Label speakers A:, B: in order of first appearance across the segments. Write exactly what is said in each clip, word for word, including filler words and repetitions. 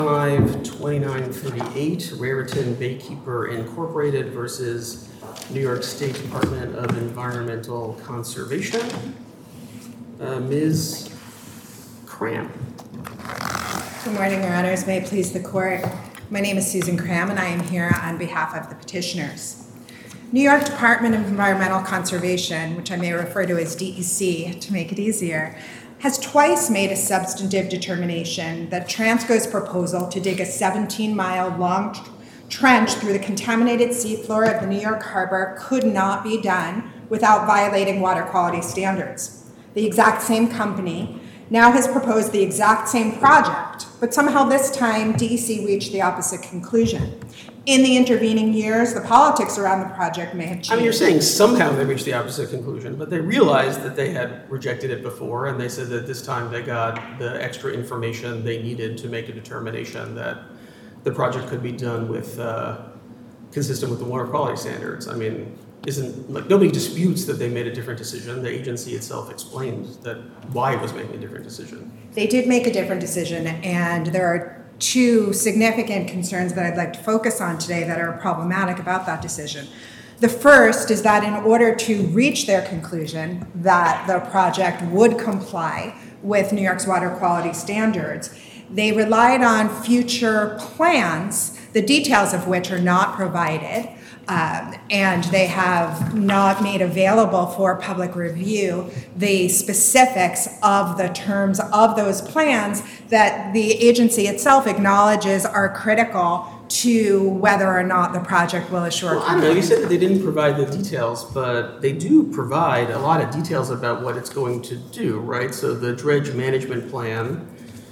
A: five twenty-nine thirty-eight, Raritan Baykeeper Incorporated versus New York State Department of Environmental Conservation. Uh, Miz Cram.
B: Good morning, Your Honors. May it please the Court. My name is Susan Cram, and I am here on behalf of the petitioners. New York Department of Environmental Conservation, which I may refer to as D E C to make it easier, has twice made a substantive determination that Transco's proposal to dig a seventeen-mile long tr- trench through the contaminated seafloor of the New York Harbor could not be done without violating water quality standards. The exact same company now has proposed the exact same project, but somehow this time D E C reached the opposite conclusion. In the intervening years, the politics around the project may have changed.
A: I mean, you're saying somehow they reached the opposite conclusion, but they realized that they had rejected it before, and they said that this time they got the extra information they needed to make a determination that the project could be done with, uh, consistent with the water quality standards. I mean, isn't, like, nobody disputes that they made a different decision. The agency itself explained that why it was making a different decision.
B: They did make a different decision, and there are two significant concerns that I'd like to focus on today that are problematic about that decision. The first is that in order to reach their conclusion that the project would comply with New York's water quality standards, they relied on future plans, the details of which are not provided, um, and they have not made available for public review the specifics of the terms of those plans that the agency itself acknowledges are critical to whether or not the project will assure.
A: Well, I don't know, you said that they didn't provide the details, but they do provide a lot of details about what it's going to do, right? So the dredge management plan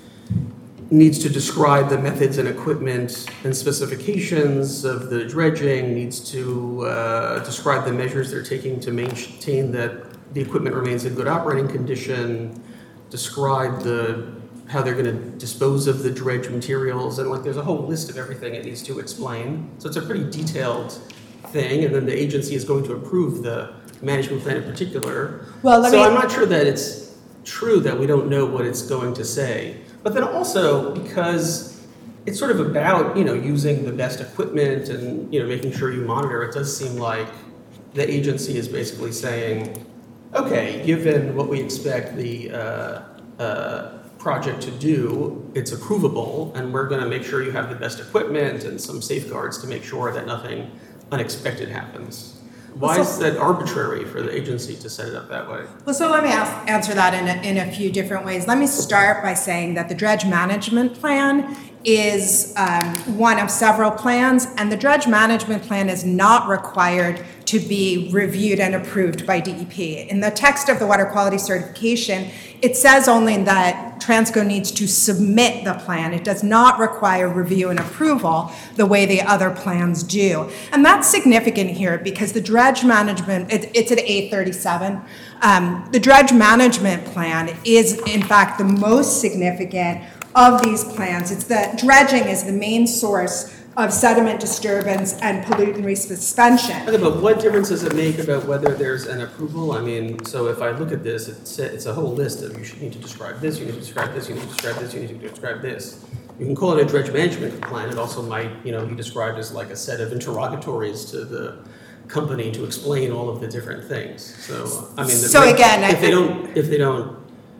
A: needs to describe the methods and equipment and specifications of the dredging, needs to uh, describe the measures they're taking to maintain that the equipment remains in good operating condition, describe the how they're going to dispose of the dredge materials, and like there's a whole list of everything it needs to explain. So it's a pretty detailed thing, and then the agency is going to approve the management plan in particular.
B: Well, let
A: so
B: me...
A: I'm not sure that it's true that we don't know what it's going to say. But then also because it's sort of about, you know, using the best equipment and, you know, making sure you monitor, it does seem like the agency is basically saying, okay, given what we expect the uh, uh, project to do, it's approvable, and we're going to make sure you have the best equipment and some safeguards to make sure that nothing unexpected happens. Why
B: so,
A: is that arbitrary for the agency to set it up that way?
B: Well, so let me ask, answer that in a, in a few different ways. Let me start by saying that the dredge management plan is um, one of several plans, and the dredge management plan is not required to be reviewed and approved by D E P. In the text of the water quality certification, it says only that Transco needs to submit the plan. It does not require review and approval the way the other plans do. And that's significant here because the dredge management, it, it's at eight thirty-seven. Um, the dredge management plan is, in fact, the most significant of these plans. It's that dredging is the main source of sediment disturbance and pollutant resuspension.
A: Okay, but what difference does it make about whether there's an approval? I mean, so if I look at this, it's a, it's a whole list of you should need to describe this, you need to describe this, you need to describe this, you need to describe this. You can call it a dredge management plan. It also might, you know, be described as like a set of interrogatories to the company to explain all of the different things. So I mean, the
B: so
A: dredge,
B: again,
A: if
B: I,
A: they don't, if they don't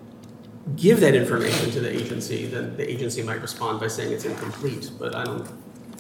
A: give that information to the agency, then the agency might respond by saying it's incomplete. But I don't.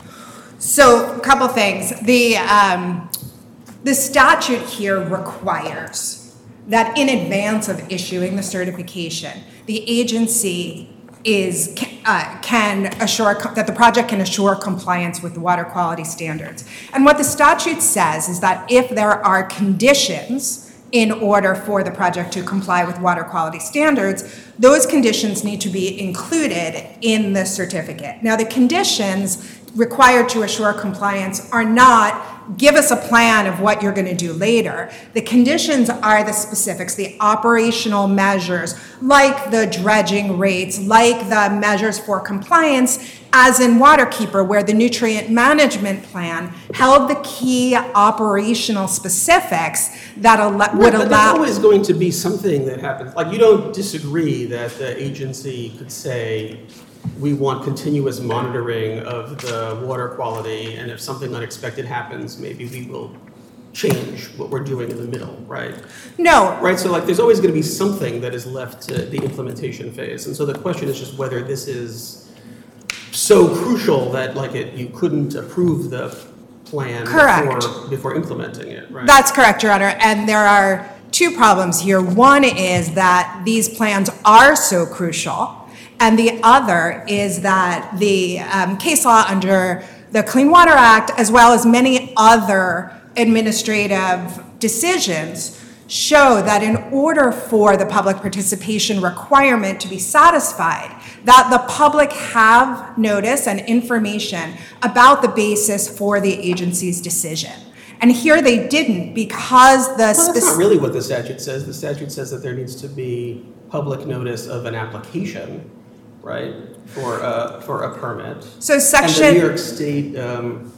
B: So a couple things. The um, the statute here requires that in advance of issuing the certification, the agency is uh, can assure that the project can assure compliance with the water quality standards. And what the statute says is that if there are conditions in order for the project to comply with water quality standards, those conditions need to be included in the certificate. Now, the conditions required to assure compliance are not give us a plan of what you're going to do later. The conditions are the specifics, the operational measures, like the dredging rates, like the measures for compliance, as in Waterkeeper, where the nutrient management plan held the key operational specifics that al-
A: right,
B: would
A: but
B: allow...
A: There's always going to be something that happens. Like, you don't disagree that the agency could say, we want continuous monitoring of the water quality, and if something unexpected happens, maybe we will change what we're doing in the middle, right?
B: No.
A: Right, so like there's always going to be something that is left to the implementation phase. And so the question is just whether this is so crucial that like it, you couldn't approve the plan
B: Correct.
A: Before, before implementing it, right?
B: That's correct, Your Honor. And there are two problems here. One is that these plans are so crucial. And the other is that the um, case law under the Clean Water Act, as well as many other administrative decisions, show that in order for the public participation requirement to be satisfied, that the public have notice and information about the basis for the agency's decision. And here they didn't because the...
A: Well, that's not really what the statute says. The statute says that there needs to be public notice of an application, right, for a, for a permit.
B: So section...
A: And the New York State um,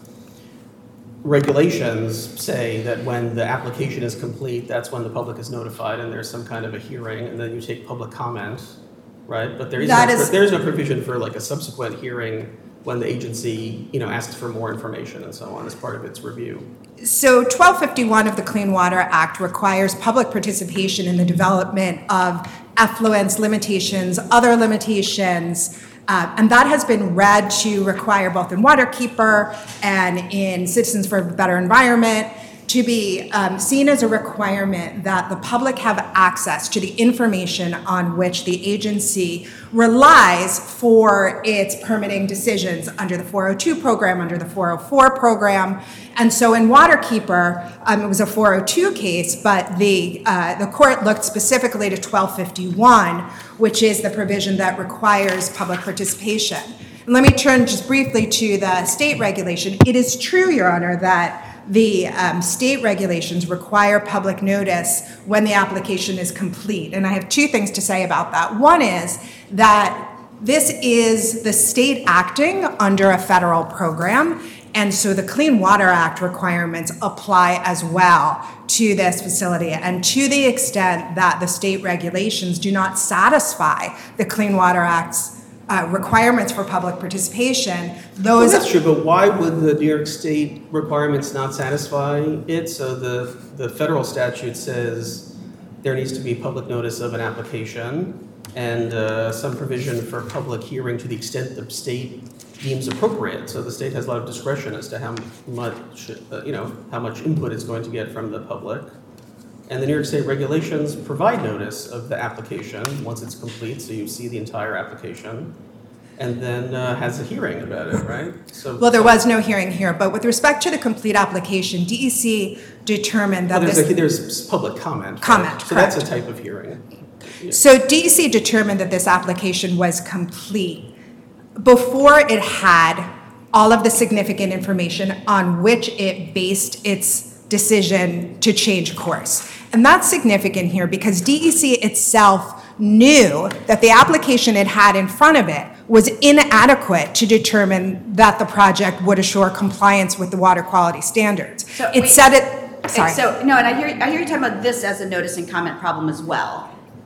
A: regulations say that when the application is complete, that's when the public is notified and there's some kind of a hearing, and then you take public comment, right? But there is, no, is... there is no provision for like a subsequent hearing when the agency, you know, asks for more information and so on as part of its review.
B: So twelve fifty-one of the Clean Water Act requires public participation in the development of effluents limitations, other limitations, uh, and that has been read to require both in Waterkeeper and in Citizens for a Better Environment to be um, seen as a requirement that the public have access to the information on which the agency relies for its permitting decisions under the four oh two program, under the four oh four program. And so in Waterkeeper, um, it was a four oh two case, but the, uh, the court looked specifically to twelve fifty-one, which is the provision that requires public participation. And let me turn just briefly to the state regulation. It is true, Your Honor, that the um, state regulations require public notice when the application is complete. And I have two things to say about that. One is that this is the state acting under a federal program, and so the Clean Water Act requirements apply as well to this facility. And to the extent that the state regulations do not satisfy the Clean Water Act's Uh, requirements for public participation, those...
A: Well, that's true, but why would the New York State requirements not satisfy it? So the, the federal statute says there needs to be public notice of an application and uh, some provision for public hearing to the extent the state deems appropriate. So the state has a lot of discretion as to how much, uh, you know, how much input it's going to get from the public. And the New York State regulations provide notice of the application once it's complete, so you see the entire application, and then uh, has a hearing about it, right? So,
B: well, there was no hearing here, but with respect to the complete application, D E C determined that
A: well, there's,
B: this...
A: a, there's public comment.
B: Comment,
A: right? So
B: correct.
A: That's a type of hearing. Yeah.
B: So D E C determined that this application was complete before it had all of the significant information on which it based its decision to change course. And that's significant here because D E C itself knew that the application it had in front of it was inadequate to determine that the project would assure compliance with the water quality standards.
C: So,
B: it
C: wait,
B: said it, sorry.
C: So, no, and I hear, I hear you talking about this as a notice and comment problem as well,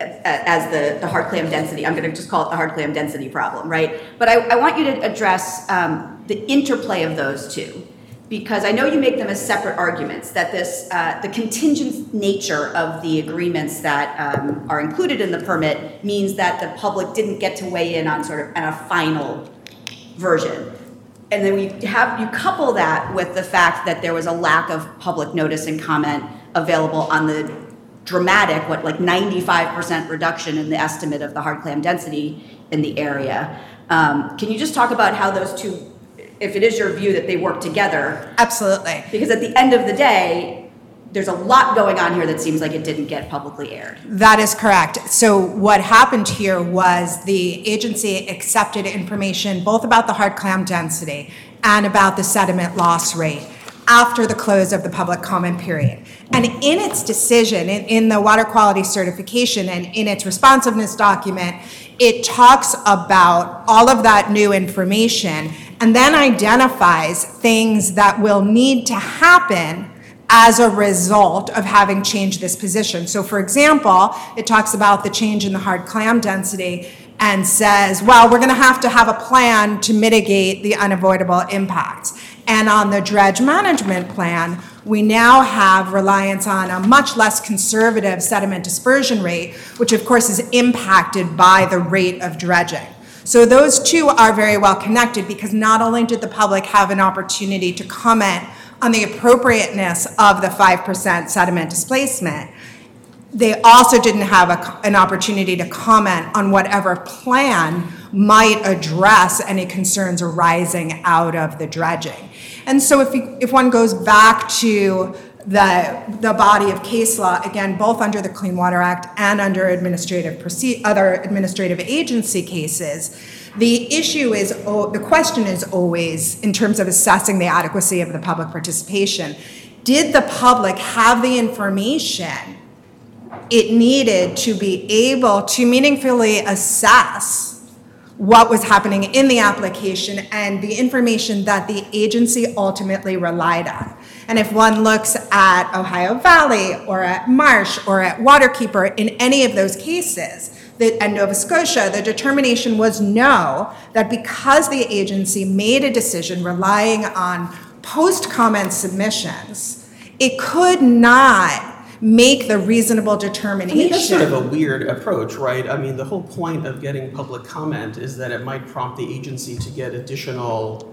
C: as the, the hard clam density. I'm going to just call it the hard clam density problem, right? But I, I want you to address um, the interplay of those two. Because I know you make them as separate arguments, that this, uh, the contingent nature of the agreements that um, are included in the permit means that the public didn't get to weigh in on sort of on a final version. And then we have, you couple that with the fact that there was a lack of public notice and comment available on the dramatic, what, like ninety-five percent reduction in the estimate of the hard clam density in the area. Um, can you just talk about how those two, if it is your view that they work together?
B: Absolutely.
C: Because at the end of the day, there's a lot going on here that seems like it didn't get publicly aired.
B: That is correct. So what happened here was the agency accepted information both about the hard clam density and about the sediment loss rate after the close of the public comment period. And in its decision, in, in the water quality certification and in its responsiveness document, it talks about all of that new information and then identifies things that will need to happen as a result of having changed this position. So for example, it talks about the change in the hard clam density and says, well, we're going to have to have a plan to mitigate the unavoidable impacts. And on the dredge management plan, we now have reliance on a much less conservative sediment dispersion rate, which of course is impacted by the rate of dredging. So those two are very well connected, because not only did the public have an opportunity to comment on the appropriateness of the five percent sediment displacement, they also didn't have a, an opportunity to comment on whatever plan might address any concerns arising out of the dredging. And so if, you, if one goes back to the, the body of case law, again, both under the Clean Water Act and under administrative proce- other administrative agency cases, the issue is, oh, the question is always, in terms of assessing the adequacy of the public participation, did the public have the information it needed to be able to meaningfully assess what was happening in the application and the information that the agency ultimately relied on? And if one looks at Ohio Valley or at Marsh or at Waterkeeper, in any of those cases, that, and Nova Scotia, the determination was no, that because the agency made a decision relying on post-comment submissions, it could not make the reasonable determination.
A: I mean, that's sort of a weird approach, right? I mean, the whole point of getting public comment is that it might prompt the agency to get additional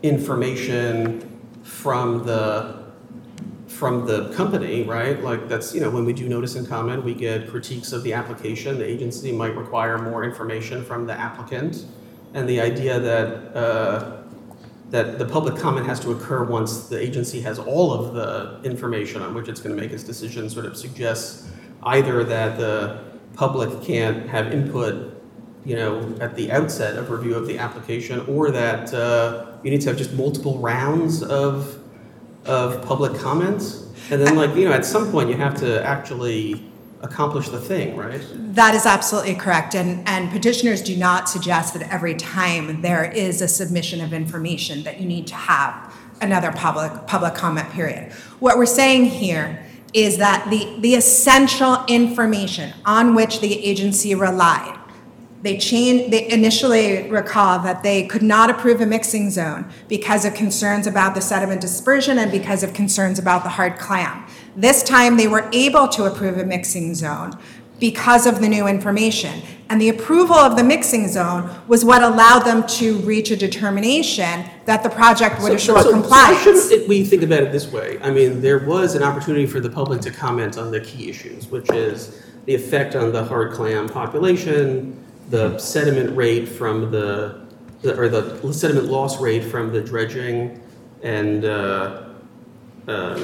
A: information from the from the company, right? Like that's, you know, when we do notice and comment, we get critiques of the application. The agency might require more information from the applicant. And the idea that uh, that the public comment has to occur once the agency has all of the information on which it's going to make its decision sort of suggests either that the public can't have input, you know, at the outset of review of the application, or that uh, you need to have just multiple rounds of of public comments. And then, like, you know, at some point you have to actually accomplish the thing, right?
B: That is absolutely correct. And, and petitioners do not suggest that every time there is a submission of information that you need to have another public public comment period. What we're saying here is that the, the essential information on which the agency relied, they changed, they initially recall that they could not approve a mixing zone because of concerns about the sediment dispersion and because of concerns about the hard clam. This time they were able to approve a mixing zone because of the new information. And the approval of the mixing zone was what allowed them to reach a determination that the project would assure
A: so, so,
B: compliance.
A: So shouldn't we think about it this way? I mean, there was an opportunity for the public to comment on the key issues, which is the effect on the hard clam population, the sediment rate from the, the or the sediment loss rate from the dredging, and uh, um,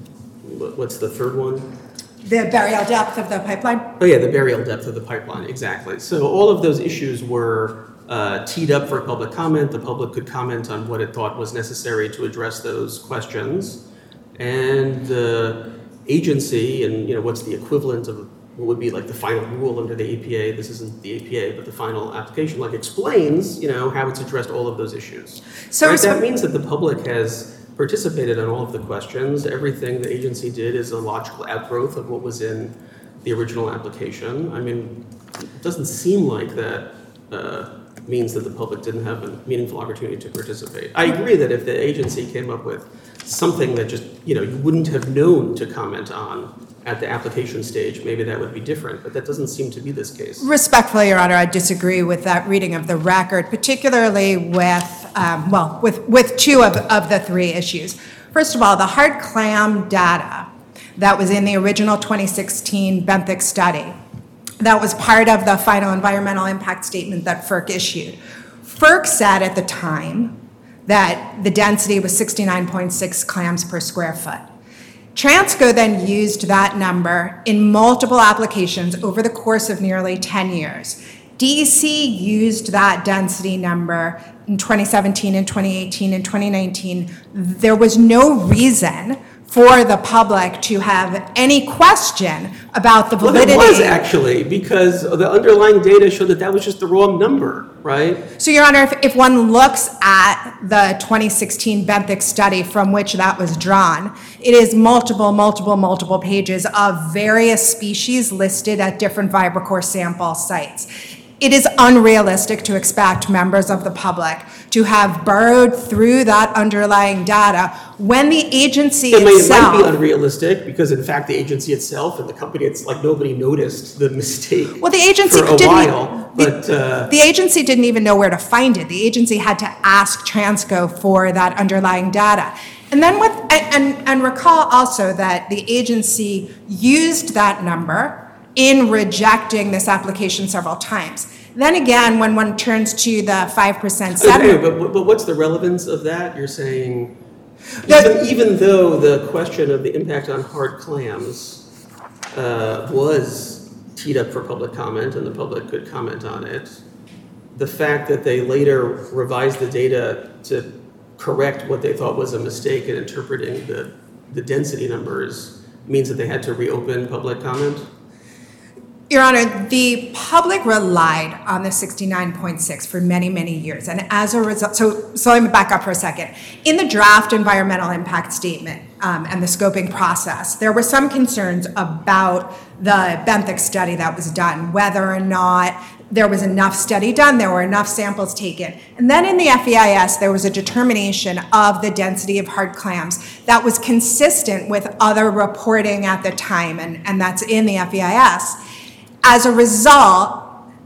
A: what's the third one?
B: The burial depth of the pipeline?
A: Oh yeah, the burial depth of the pipeline, exactly. So all of those issues were uh, teed up for public comment. The public could comment on what it thought was necessary to address those questions. And the agency, and you know, what's the equivalent of what would be like the final rule under the A P A, this isn't the A P A, but the final application, like explains, you know, how it's addressed all of those issues. So right? That means that the public has participated on all of the questions. Everything the agency did is a logical outgrowth of what was in the original application. I mean, it doesn't seem like that uh, means that the public didn't have a meaningful opportunity to participate. I agree that if the agency came up with something that just, you know, you wouldn't have known to comment on at the application stage, maybe that would be different, but that doesn't seem to be this case.
B: Respectfully, Your Honor, I disagree with that reading of the record, particularly with, um, well, with, with two of, of the three issues. First of all, the hard clam data that was in the original twenty sixteen Benthic study, that was part of the final environmental impact statement that FERC issued. FERC said at the time that the density was sixty-nine point six clams per square foot. Transco then used that number in multiple applications over the course of nearly ten years. D E C used that density number in twenty seventeen and twenty eighteen and twenty nineteen. There was no reason for the public to have any question about the validity.
A: Well, there was actually, because the underlying data showed that that was just the wrong number, right?
B: So, Your Honor, if, if one looks at the twenty sixteen Benthic study from which that was drawn, it is multiple, multiple, multiple pages of various species listed at different VibraCore sample sites. It is unrealistic to expect members of the public to have burrowed through that underlying data when the agency
A: It might, it
B: itself...
A: might be unrealistic because, in fact, the agency itself and the company, it's like nobody noticed the mistake
B: Well, the agency
A: for a
B: didn't,
A: while. But
B: the,
A: uh,
B: the agency didn't even know where to find it. The agency had to ask Transco for that underlying data. And then with, and, and, and recall also that the agency used that number in rejecting this application several times. Then again, when one turns to the five percent settlement...
A: Okay, but, but what's the relevance of that? You're saying,
B: The-
A: even, even though the question of the impact on hard clams uh, was teed up for public comment and the public could comment on it, the fact that they later revised the data to correct what they thought was a mistake in interpreting the, the density numbers means that they had to reopen public comment?
B: Your Honor, the public relied on the sixty-nine point six for many, many years. And as a result, so, so let me back up for a second. In the draft environmental impact statement um, and the scoping process, there were some concerns about the benthic study that was done, whether or not there was enough study done, there were enough samples taken. And then in the F E I S, there was a determination of the density of hard clams that was consistent with other reporting at the time, and, and that's in the F E I S. As a result,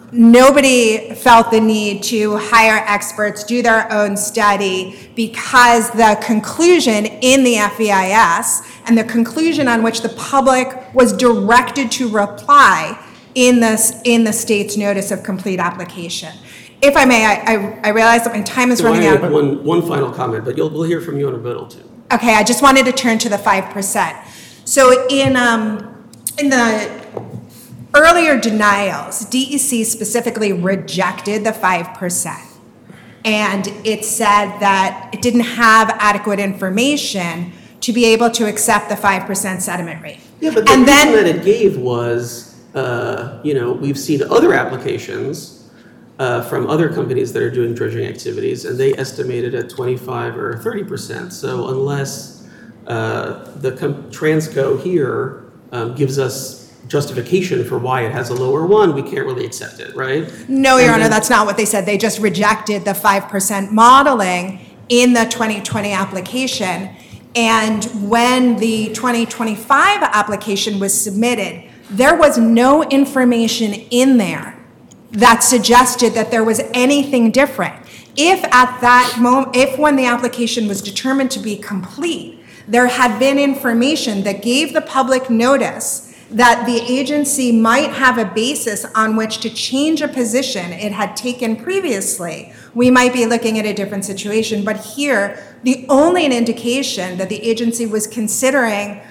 B: nobody felt the need to hire experts, do their own study, because the conclusion in the F E I S and the conclusion on which the public was directed to reply in this in the state's notice of complete application. If I may, I, I, I realize that my time is
A: So
B: running
A: I
B: out.
A: have one, one final comment, but you'll, we'll hear from you in a minute too.
B: Okay, I just wanted to turn to the five percent. So in um, in the earlier denials, D E C specifically rejected the five percent. And it said that it didn't have adequate information to be able to accept the five percent sediment rate.
A: Yeah, but the
B: and
A: reason
B: then,
A: that it gave was, uh, you know, we've seen other applications uh, from other companies that are doing dredging activities, and they estimated at twenty-five or thirty percent. So unless uh, the com- Transco here um, gives us justification for why it has a lower one, we can't really accept it, right?
B: no, Your
A: And
B: Honor,
A: then-
B: that's not what they said. They just rejected the five percent modeling in the twenty twenty application. And when the twenty twenty-five application was submitted, there was no information in there that suggested that there was anything different. If at that moment, if when the application was determined to be complete, there had been information that gave the public notice that the agency might have a basis on which to change a position it had taken previously, we might be looking at a different situation. But here, the only indication that the agency was considering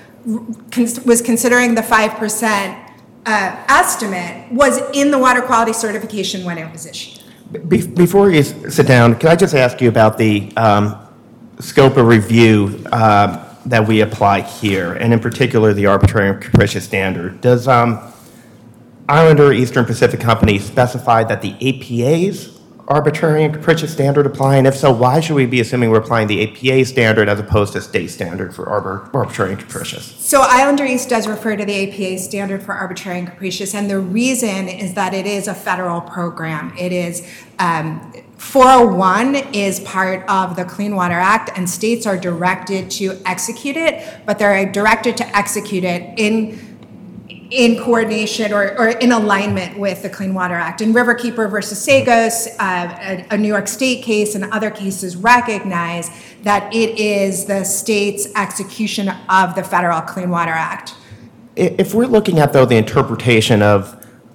B: was considering the five percent uh, estimate was in the water quality certification when it was issued.
D: Be- Before you s- sit down, can I just ask you about the um, scope of review um, that we apply here, and in particular, the arbitrary and capricious standard? Does um, Islander Eastern Pacific Company specify that the A P A's arbitrary and capricious standard apply? And if so, why should we be assuming we're applying the A P A standard as opposed to state standard for arbor- arbitrary and capricious?
B: So Islander East does refer to the A P A standard for arbitrary and capricious, and the reason is that it is a federal program. It is um, four oh one is part of the Clean Water Act, and states are directed to execute it, but they're directed to execute it in in coordination or, or in alignment with the Clean Water Act. In Riverkeeper versus Sagos, uh, a, a New York State case and other cases recognize that it is the state's execution of the federal Clean Water Act.
D: I- If we're looking at, though, the interpretation of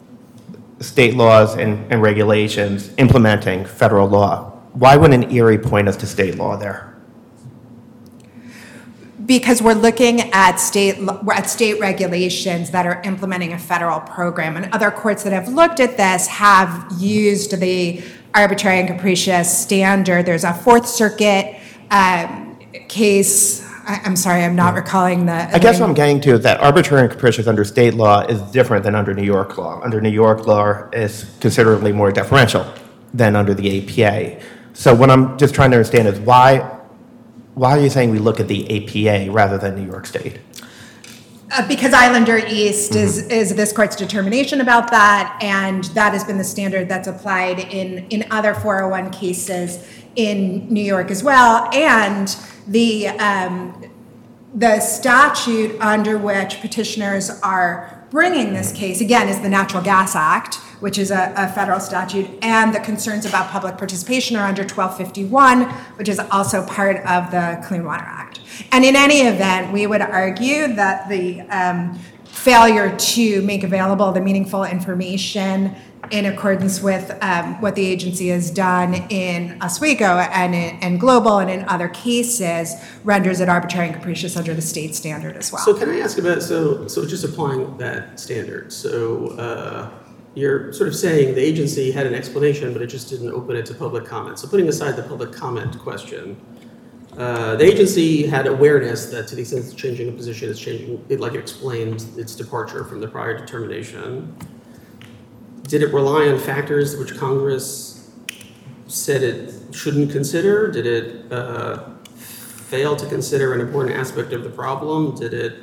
D: state laws and, and regulations implementing federal law, why wouldn't Erie point us to state law there?
B: Because we're looking at state we're at state regulations that are implementing a federal program, and other courts that have looked at this have used the arbitrary and capricious standard. There's a Fourth Circuit um, case. I, I'm sorry, I'm not recalling the.
D: I guess what I'm getting to is that arbitrary and capricious under state law is different than under New York law. Under New York law is considerably more deferential than under the A P A. So what I'm just trying to understand is why, why are you saying we look at the A P A rather than New York State?
B: Uh, because Islander East is, is this court's determination about that, and that has been the standard that's applied in, in other four oh one cases in New York as well. And the, um, the statute under which petitioners are bringing this case, again, is the Natural Gas Act, which is a, a federal statute, and the concerns about public participation are under twelve fifty-one, which is also part of the Clean Water Act. And in any event, we would argue that the um, failure to make available the meaningful information in accordance with um, what the agency has done in Oswego and in and Global and in other cases renders it arbitrary and capricious under the state standard as well.
A: So can I ask about, so, so just applying that standard, so uh, you're sort of saying the agency had an explanation, but it just didn't open it to public comment. So putting aside the public comment question, uh, the agency had awareness that to the extent it's changing a position, it's changing, it like explained its departure from the prior determination. Did it rely on factors which Congress said it shouldn't consider? Did it uh, fail to consider an important aspect of the problem? Did it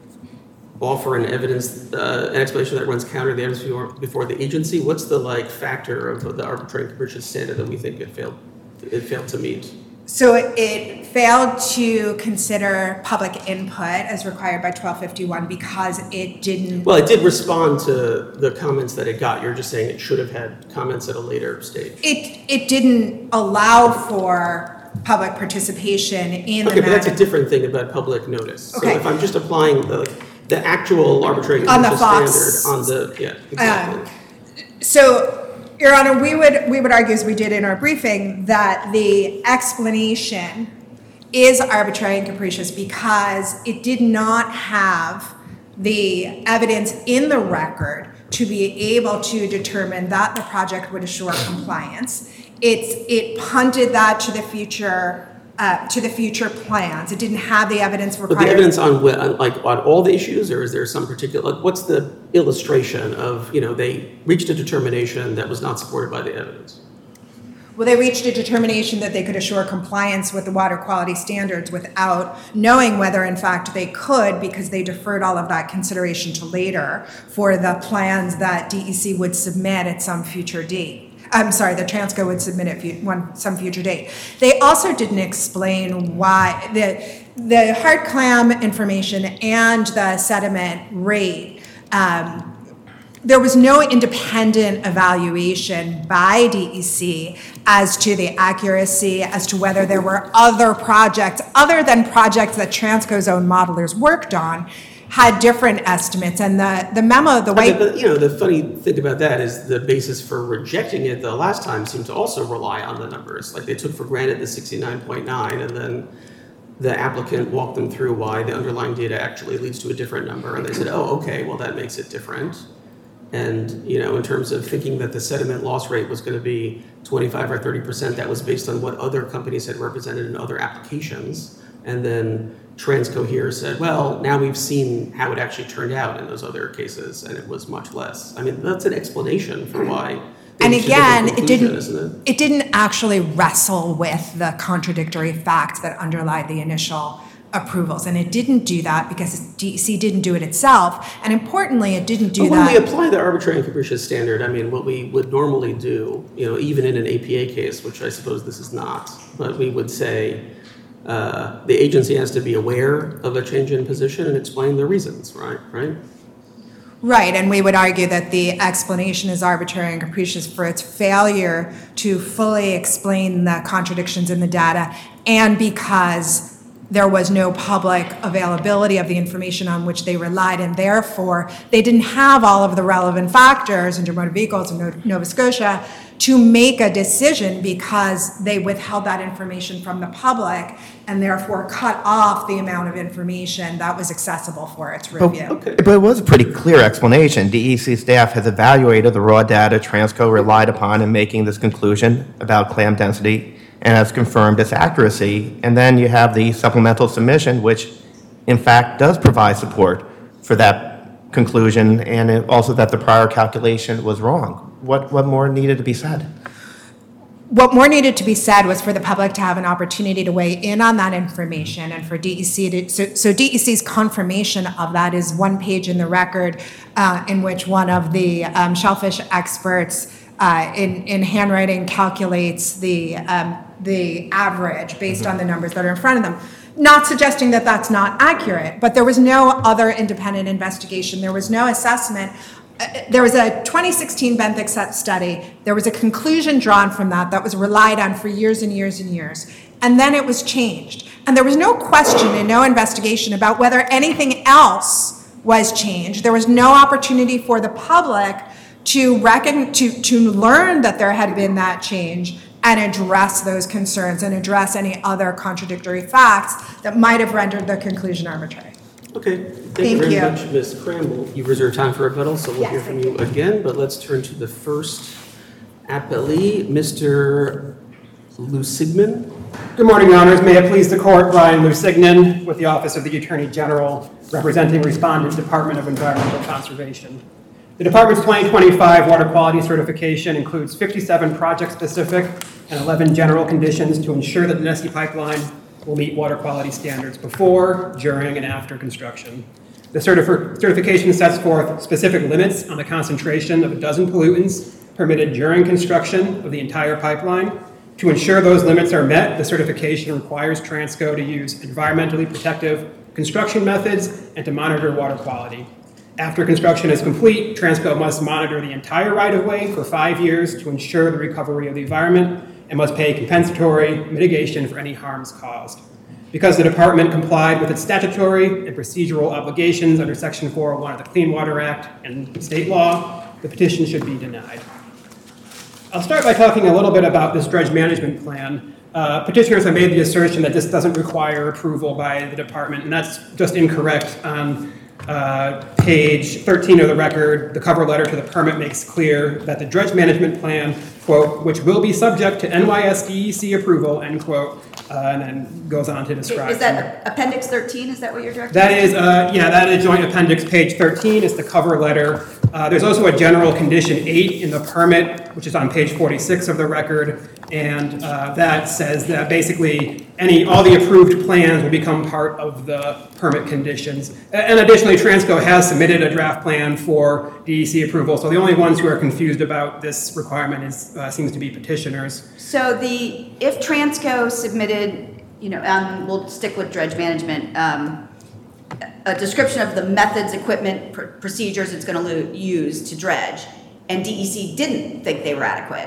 A: offer an evidence, uh, an explanation that runs counter to the evidence before, before the agency? What's the like factor of the arbitrary and capricious standard that we think it failed, it failed to meet?
B: So it, it failed to consider public input as required by twelve fifty-one because it didn't.
A: Well, it did respond to the comments that it got. You're just saying it should have had comments at a later stage.
B: It it didn't allow for public participation in
A: okay,
B: the
A: but that's a
B: matter.
A: different thing about public notice.
B: Okay.
A: So if I'm just applying the the actual arbitrary and
B: On the
A: capricious
B: Fox.
A: standard on the yeah exactly.
B: Um, so, Your Honor, we would we would argue, as we did in our briefing, that the explanation is arbitrary and capricious because it did not have the evidence in the record to be able to determine that the project would assure compliance. It's it punted that to the future uh, to the future plans. It didn't have the evidence required.
A: But the evidence on what, on, like on all the issues, or is there some particular? Like, what's the illustration of you know they reached a determination that was not supported by the evidence?
B: Well, they reached a determination that they could assure compliance with the water quality standards without knowing whether, in fact, they could, because they deferred all of that consideration to later for the plans that D E C would submit at some future date. I'm sorry, the Transco would submit at fu- one, some future date. They also didn't explain why the, the hard clam information and the sediment rate. Um, There was no independent evaluation by D E C as to the accuracy, as to whether there were other projects, other than projects that Transco's own modelers worked on, had different estimates. And the, the memo, the
A: Okay,
B: white...
A: but you know, the funny thing about that is the basis for rejecting it the last time seemed to also rely on the numbers. Like they took for granted the sixty-nine point nine, and then the applicant walked them through why the underlying data actually leads to a different number. And they said, oh, okay, well, that makes it different. And, you know, in terms of thinking that the sediment loss rate was going to be twenty-five or thirty percent, that was based on what other companies had represented in other applications. And then Transco here said, well, now we've seen how it actually turned out in those other cases, and it was much less. I mean, that's an explanation for why. they
B: And
A: reached a different
B: again, it
A: conclusion,
B: didn't,
A: isn't it?
B: it didn't actually wrestle with the contradictory facts that underlie the initial approvals. And it didn't do that because D E C didn't do it itself. And importantly, it didn't do
A: But when
B: that.
A: we apply the arbitrary and capricious standard, I mean, what we would normally do, you know, even in an A P A case, which I suppose this is not, but we would say uh, the agency has to be aware of a change in position and explain the reasons, right? Right?
B: Right, and we would argue that the explanation is arbitrary and capricious for its failure to fully explain the contradictions in the data, and because there was no public availability of the information on which they relied, and therefore they didn't have all of the relevant factors under motor vehicles in No- Nova Scotia to make a decision, because they withheld that information from the public and therefore cut off the amount of information that was accessible for its review.
A: Okay.
D: But it was a pretty clear explanation. D E C staff has evaluated the raw data Transco relied upon in making this conclusion about clam density and has confirmed its accuracy. And then you have the supplemental submission, which in fact does provide support for that conclusion, and it also that the prior calculation was wrong. What, what more needed to be said?
B: what more needed to be said was for the public to have an opportunity to weigh in on that information and for D E C to, so, so D E C's confirmation of that is one page in the record uh, in which one of the um, shellfish experts uh, in, in handwriting calculates the, um, the average based on the numbers that are in front of them. Not suggesting that that's not accurate, but there was no other independent investigation. There was no assessment. There was a twenty sixteen Benthic study. There was a conclusion drawn from that that was relied on for years and years and years. And then it was changed. And there was no question and no investigation about whether anything else was changed. There was no opportunity for the public to reckon, to, to learn that there had been that change and address those concerns and address any other contradictory facts that might have rendered the conclusion arbitrary.
A: Okay, thank,
B: Thank
A: you very
B: you.
A: much, Miz Cramble. You've reserved time for rebuttal, so we'll
B: Yes,
A: hear from
B: thank
A: you again, but let's turn to the first appellee, Mister Lusignan.
E: Good morning, Your Honors. May it please the Court, Brian Lusignan with the Office of the Attorney General, representing Respondent Department of Environmental Conservation. The Department's twenty twenty-five water quality certification includes fifty-seven project-specific and eleven general conditions to ensure that the Nessie Pipeline will meet water quality standards before, during, and after construction. The certif- certification sets forth specific limits on the concentration of a dozen pollutants permitted during construction of the entire pipeline. To ensure those limits are met, the certification requires Transco to use environmentally protective construction methods and to monitor water quality. After construction is complete, Transco must monitor the entire right-of-way for five years to ensure the recovery of the environment and must pay compensatory mitigation for any harms caused. Because the department complied with its statutory and procedural obligations under Section four oh one of the Clean Water Act and state law, the petition should be denied. I'll start by talking a little bit about this dredge management plan. Uh, petitioners have made the assertion that this doesn't require approval by the department, and that's just incorrect. On uh, page thirteen of the record, the cover letter to the permit makes clear that the dredge management plan, quote, which will be subject to N Y S D E C approval, end quote, uh, and then goes on to describe.
C: Is that Appendix thirteen? Is that what you're directing?
E: That is, uh, yeah, that is Joint Appendix page thirteen. It's the cover letter. Uh, there's also a general condition eight in the permit, which is on page forty-six of the record, and uh, that says that basically any all the approved plans will become part of the permit conditions. And additionally, Transco has submitted a draft plan for D E C approval, so the only ones who are confused about this requirement is uh, seems to be petitioners.
C: So the, if Transco submitted, you know, and we'll stick with dredge management, um, a description of the methods, equipment, pr- procedures it's going to use to dredge, and D E C didn't think they were adequate.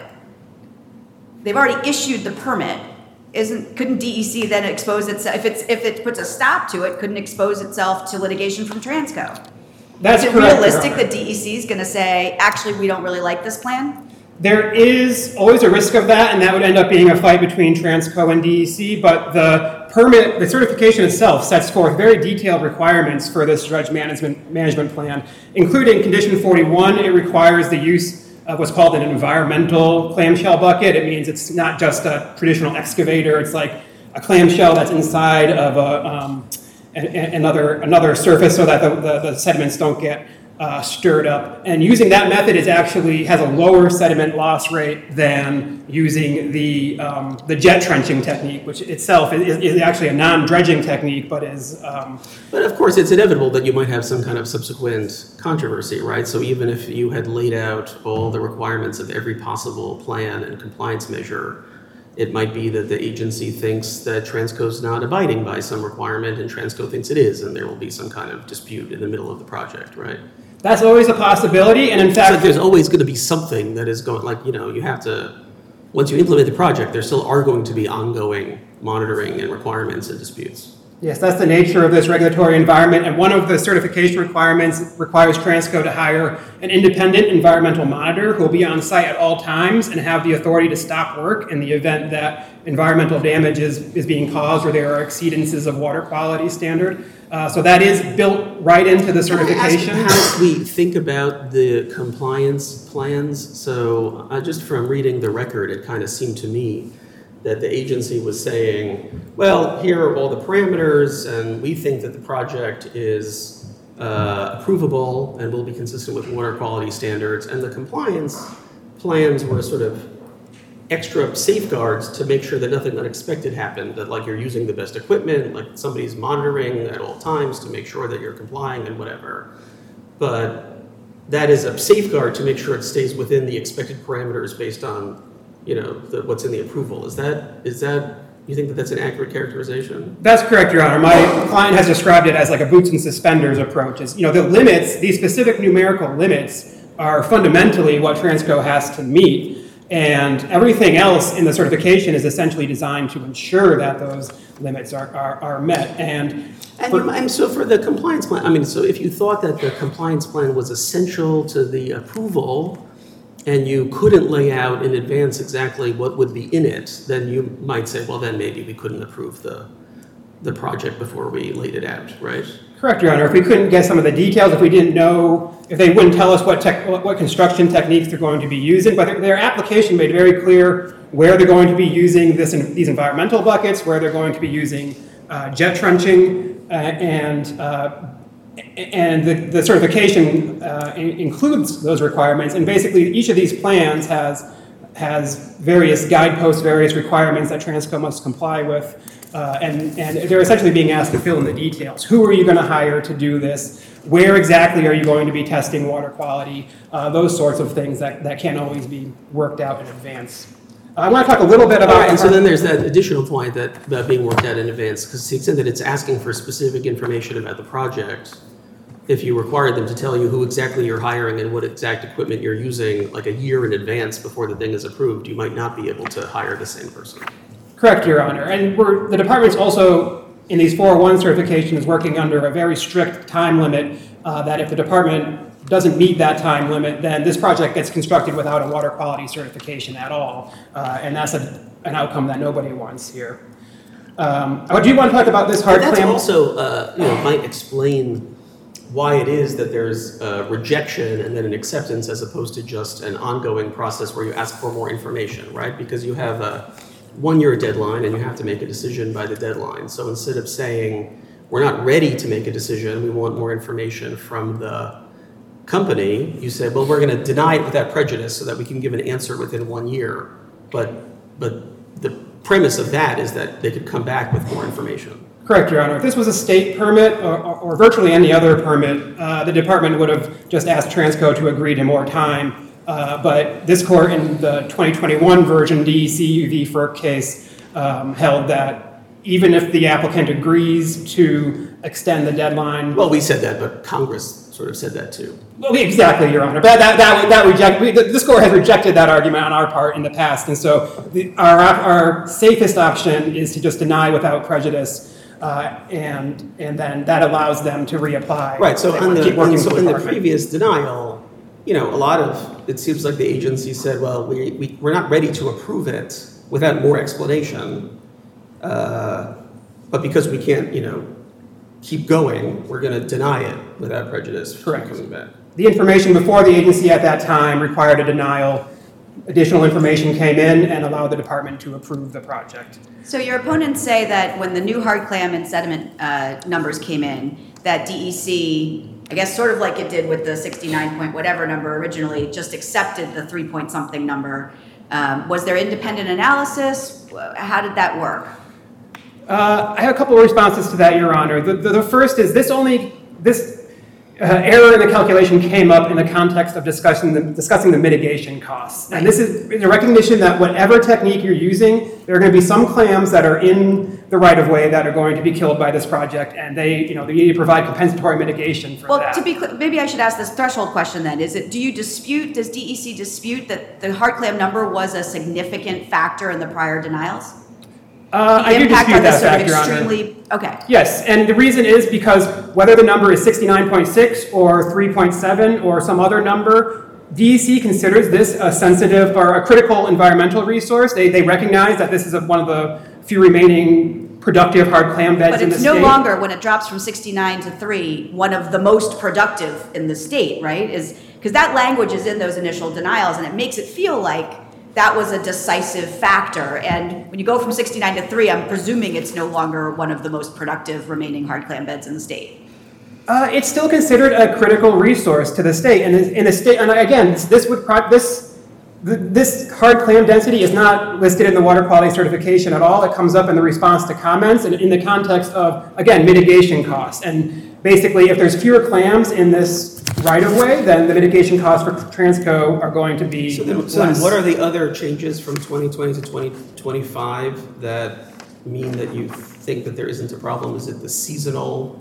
C: They've already issued the permit. Isn't couldn't D E C then expose itself if it's if it puts a stop to it? Couldn't expose itself to litigation from Transco?
E: That's
C: Is it
E: correct,
C: realistic
E: Your Honor.
C: that D E C is going to say, actually, we don't really like this plan?
E: There is always a risk of that, and that would end up being a fight between Transco and D E C, but the permit, the certification itself sets forth very detailed requirements for this dredge management, management plan, including condition forty-one. It requires the use of what's called an environmental clamshell bucket. It means it's not just a traditional excavator. It's like a clamshell that's inside of a, um, an, another, another surface so that the, the, the sediments don't get Uh, stirred up. And using that method is actually has a lower sediment loss rate than using the um, the jet trenching technique, which itself is, is actually a non-dredging technique, but is. Um,
A: But of course, it's inevitable that you might have some kind of subsequent controversy, right? So even if you had laid out all the requirements of every possible plan and compliance measure, it might be that the agency thinks that Transco's not abiding by some requirement and Transco thinks it is, and there will be some kind of dispute in the middle of the project, right?
E: That's always a possibility, and in
A: It's
E: fact,
A: like there's always going to be something that is going, like, you know, you have to, once you implement the project, there still are going to be ongoing monitoring and requirements and disputes.
E: yes, that's the nature of this regulatory environment, and one of the certification requirements requires Transco to hire an independent environmental monitor who will be on site at all times and have the authority to stop work in the event that environmental damage is, is being caused or there are exceedances of water quality standard. Uh, so that is built right into the certification.
A: How we think about the compliance plans. So uh, just from reading the record, it kind of seemed to me that the agency was saying, well, here are all the parameters, and we think that the project is uh, approvable and will be consistent with water quality standards. And the compliance plans were sort of extra safeguards to make sure that nothing unexpected happened, that like you're using the best equipment, like somebody's monitoring at all times to make sure that you're complying and whatever. But that is a safeguard to make sure it stays within the expected parameters based on, you know, the, what's in the approval. Is that, is that, you think that that's an accurate characterization?
E: That's correct, Your Honor. My client has described it as like a boots and suspenders approach. Is, you know, the limits, these specific numerical limits are fundamentally what Transco has to meet. And everything else in the certification is essentially designed to ensure that those limits are, are, are met. And,
A: And,
E: for,
A: you, and so for the compliance plan, I mean, so if you thought that the compliance plan was essential to the approval and you couldn't lay out in advance exactly what would be in it, then you might say, well, then maybe we couldn't approve the, the project before we laid it out, right?
E: Correct, Your Honor. If we couldn't get some of the details, if we didn't know, if they wouldn't tell us what, tech, what, what construction techniques they're going to be using, but their, their application made very clear where they're going to be using this, these environmental buckets, where they're going to be using uh, jet trenching, uh, and uh, and the, the certification uh, in, includes those requirements. And basically, each of these plans has has various guideposts, various requirements that Transco must comply with. Uh, and, and they're essentially being asked to fill in the details. Who are you going to hire to do this? Where exactly are you going to be testing water quality? Uh, those sorts of things that, that can't always be worked out in advance. Uh, I want to talk a little bit about...
A: All right, and so then there's that additional point that about being worked out in advance, because to the extent that it's asking for specific information about the project, if you require them to tell you who exactly you're hiring and what exact equipment you're using like a year in advance before the thing is approved, you might not be able to hire the same person.
E: Correct, Your Honor. And we're, the department's also, in these four oh one certifications, working under a very strict time limit uh, that if the department doesn't meet that time limit, then this project gets constructed without a water quality certification at all. Uh, and that's a, an outcome that nobody wants here. Um, I do want to talk about this hard
A: That's
E: claim.
A: also, uh, you know, might explain why it is that there's a rejection and then an acceptance as opposed to just an ongoing process where you ask for more information, right? Because you have a one-year deadline and you have to make a decision by the deadline. So instead of saying, we're not ready to make a decision, we want more information from the company, you say, well, we're going to deny it without prejudice so that we can give an answer within one year. But, but the premise of that is that they could come back with more information.
E: Correct, Your Honor. If this was a state permit or, or, or virtually any other permit, uh, the department would have just asked Transco to agree to more time. Uh, but this court in the twenty twenty-one version D E C U V F E R C case um, held that even if the applicant agrees to extend the deadline...
A: Well, we said that, but Congress sort of said that too.
E: Well, exactly, Your Honor. But that, that, that reject, we, this court has rejected that argument on our part in the past. And so the, our, our safest option is to just deny without prejudice. Uh, and, and then that allows them to reapply.
A: Right, so, on the,
E: keep working
A: so
E: with
A: in the
E: department.
A: previous denial, you know, a lot of, it seems like the agency said, well, we, we, we're not ready to approve it without more explanation. Uh, but because we can't, you know, keep going, we're going to deny it without prejudice.
E: Correct.
A: Coming back.
E: The information before the agency at that time required a denial. Additional information came in and allowed the department to approve the project.
C: So your opponents say that when the new hard clam and sediment uh, numbers came in, that D E C, I guess sort of like it did with the sixty-nine point whatever number originally, just accepted the three point something number. Um, was there independent analysis? How did that work?
E: Uh, I have a couple of responses to that, Your Honor. The, the, the first is this only, this uh, error in the calculation came up in the context of discussing the, discussing the mitigation costs. And this is a recognition that whatever technique you're using, there are going to be some clams that are in the right-of-way that are going to be killed by this project, and they, you know, they need to provide compensatory mitigation for
C: well,
E: that.
C: Well, to be clear, maybe I should ask this threshold question then. Is it, do you dispute, does D E C dispute that the hard clam number was a significant factor in the prior denials?
E: Uh, I do dispute that fact, Your Honor.
C: Extremely, okay.
E: Yes, and the reason is because whether the number is sixty-nine point six or three point seven or some other number, D E C considers this a sensitive or a critical environmental resource. They, they recognize that this is a, one of the few remaining productive hard clam beds
C: but
E: in the
C: it's
E: state.
C: no longer, when it drops from sixty-nine to three, one of the most productive in the state, right? Is because that language is in those initial denials, and it makes it feel like that was a decisive factor. And when you go from sixty-nine to three, I'm presuming it's no longer one of the most productive remaining hard clam beds in the state.
E: Uh, it's still considered a critical resource to the state, and in a state, and again, this would pro- this th- this hard clam density is not listed in the water quality certification at all. It comes up in the response to comments and in the context of, again, mitigation costs. And basically, if there's fewer clams in this right-of-way, then the mitigation costs for Transco are going to be
A: So then, so then
E: less.
A: what are the other changes from twenty twenty to twenty twenty-five that mean that you think that there isn't a problem? Is it the seasonal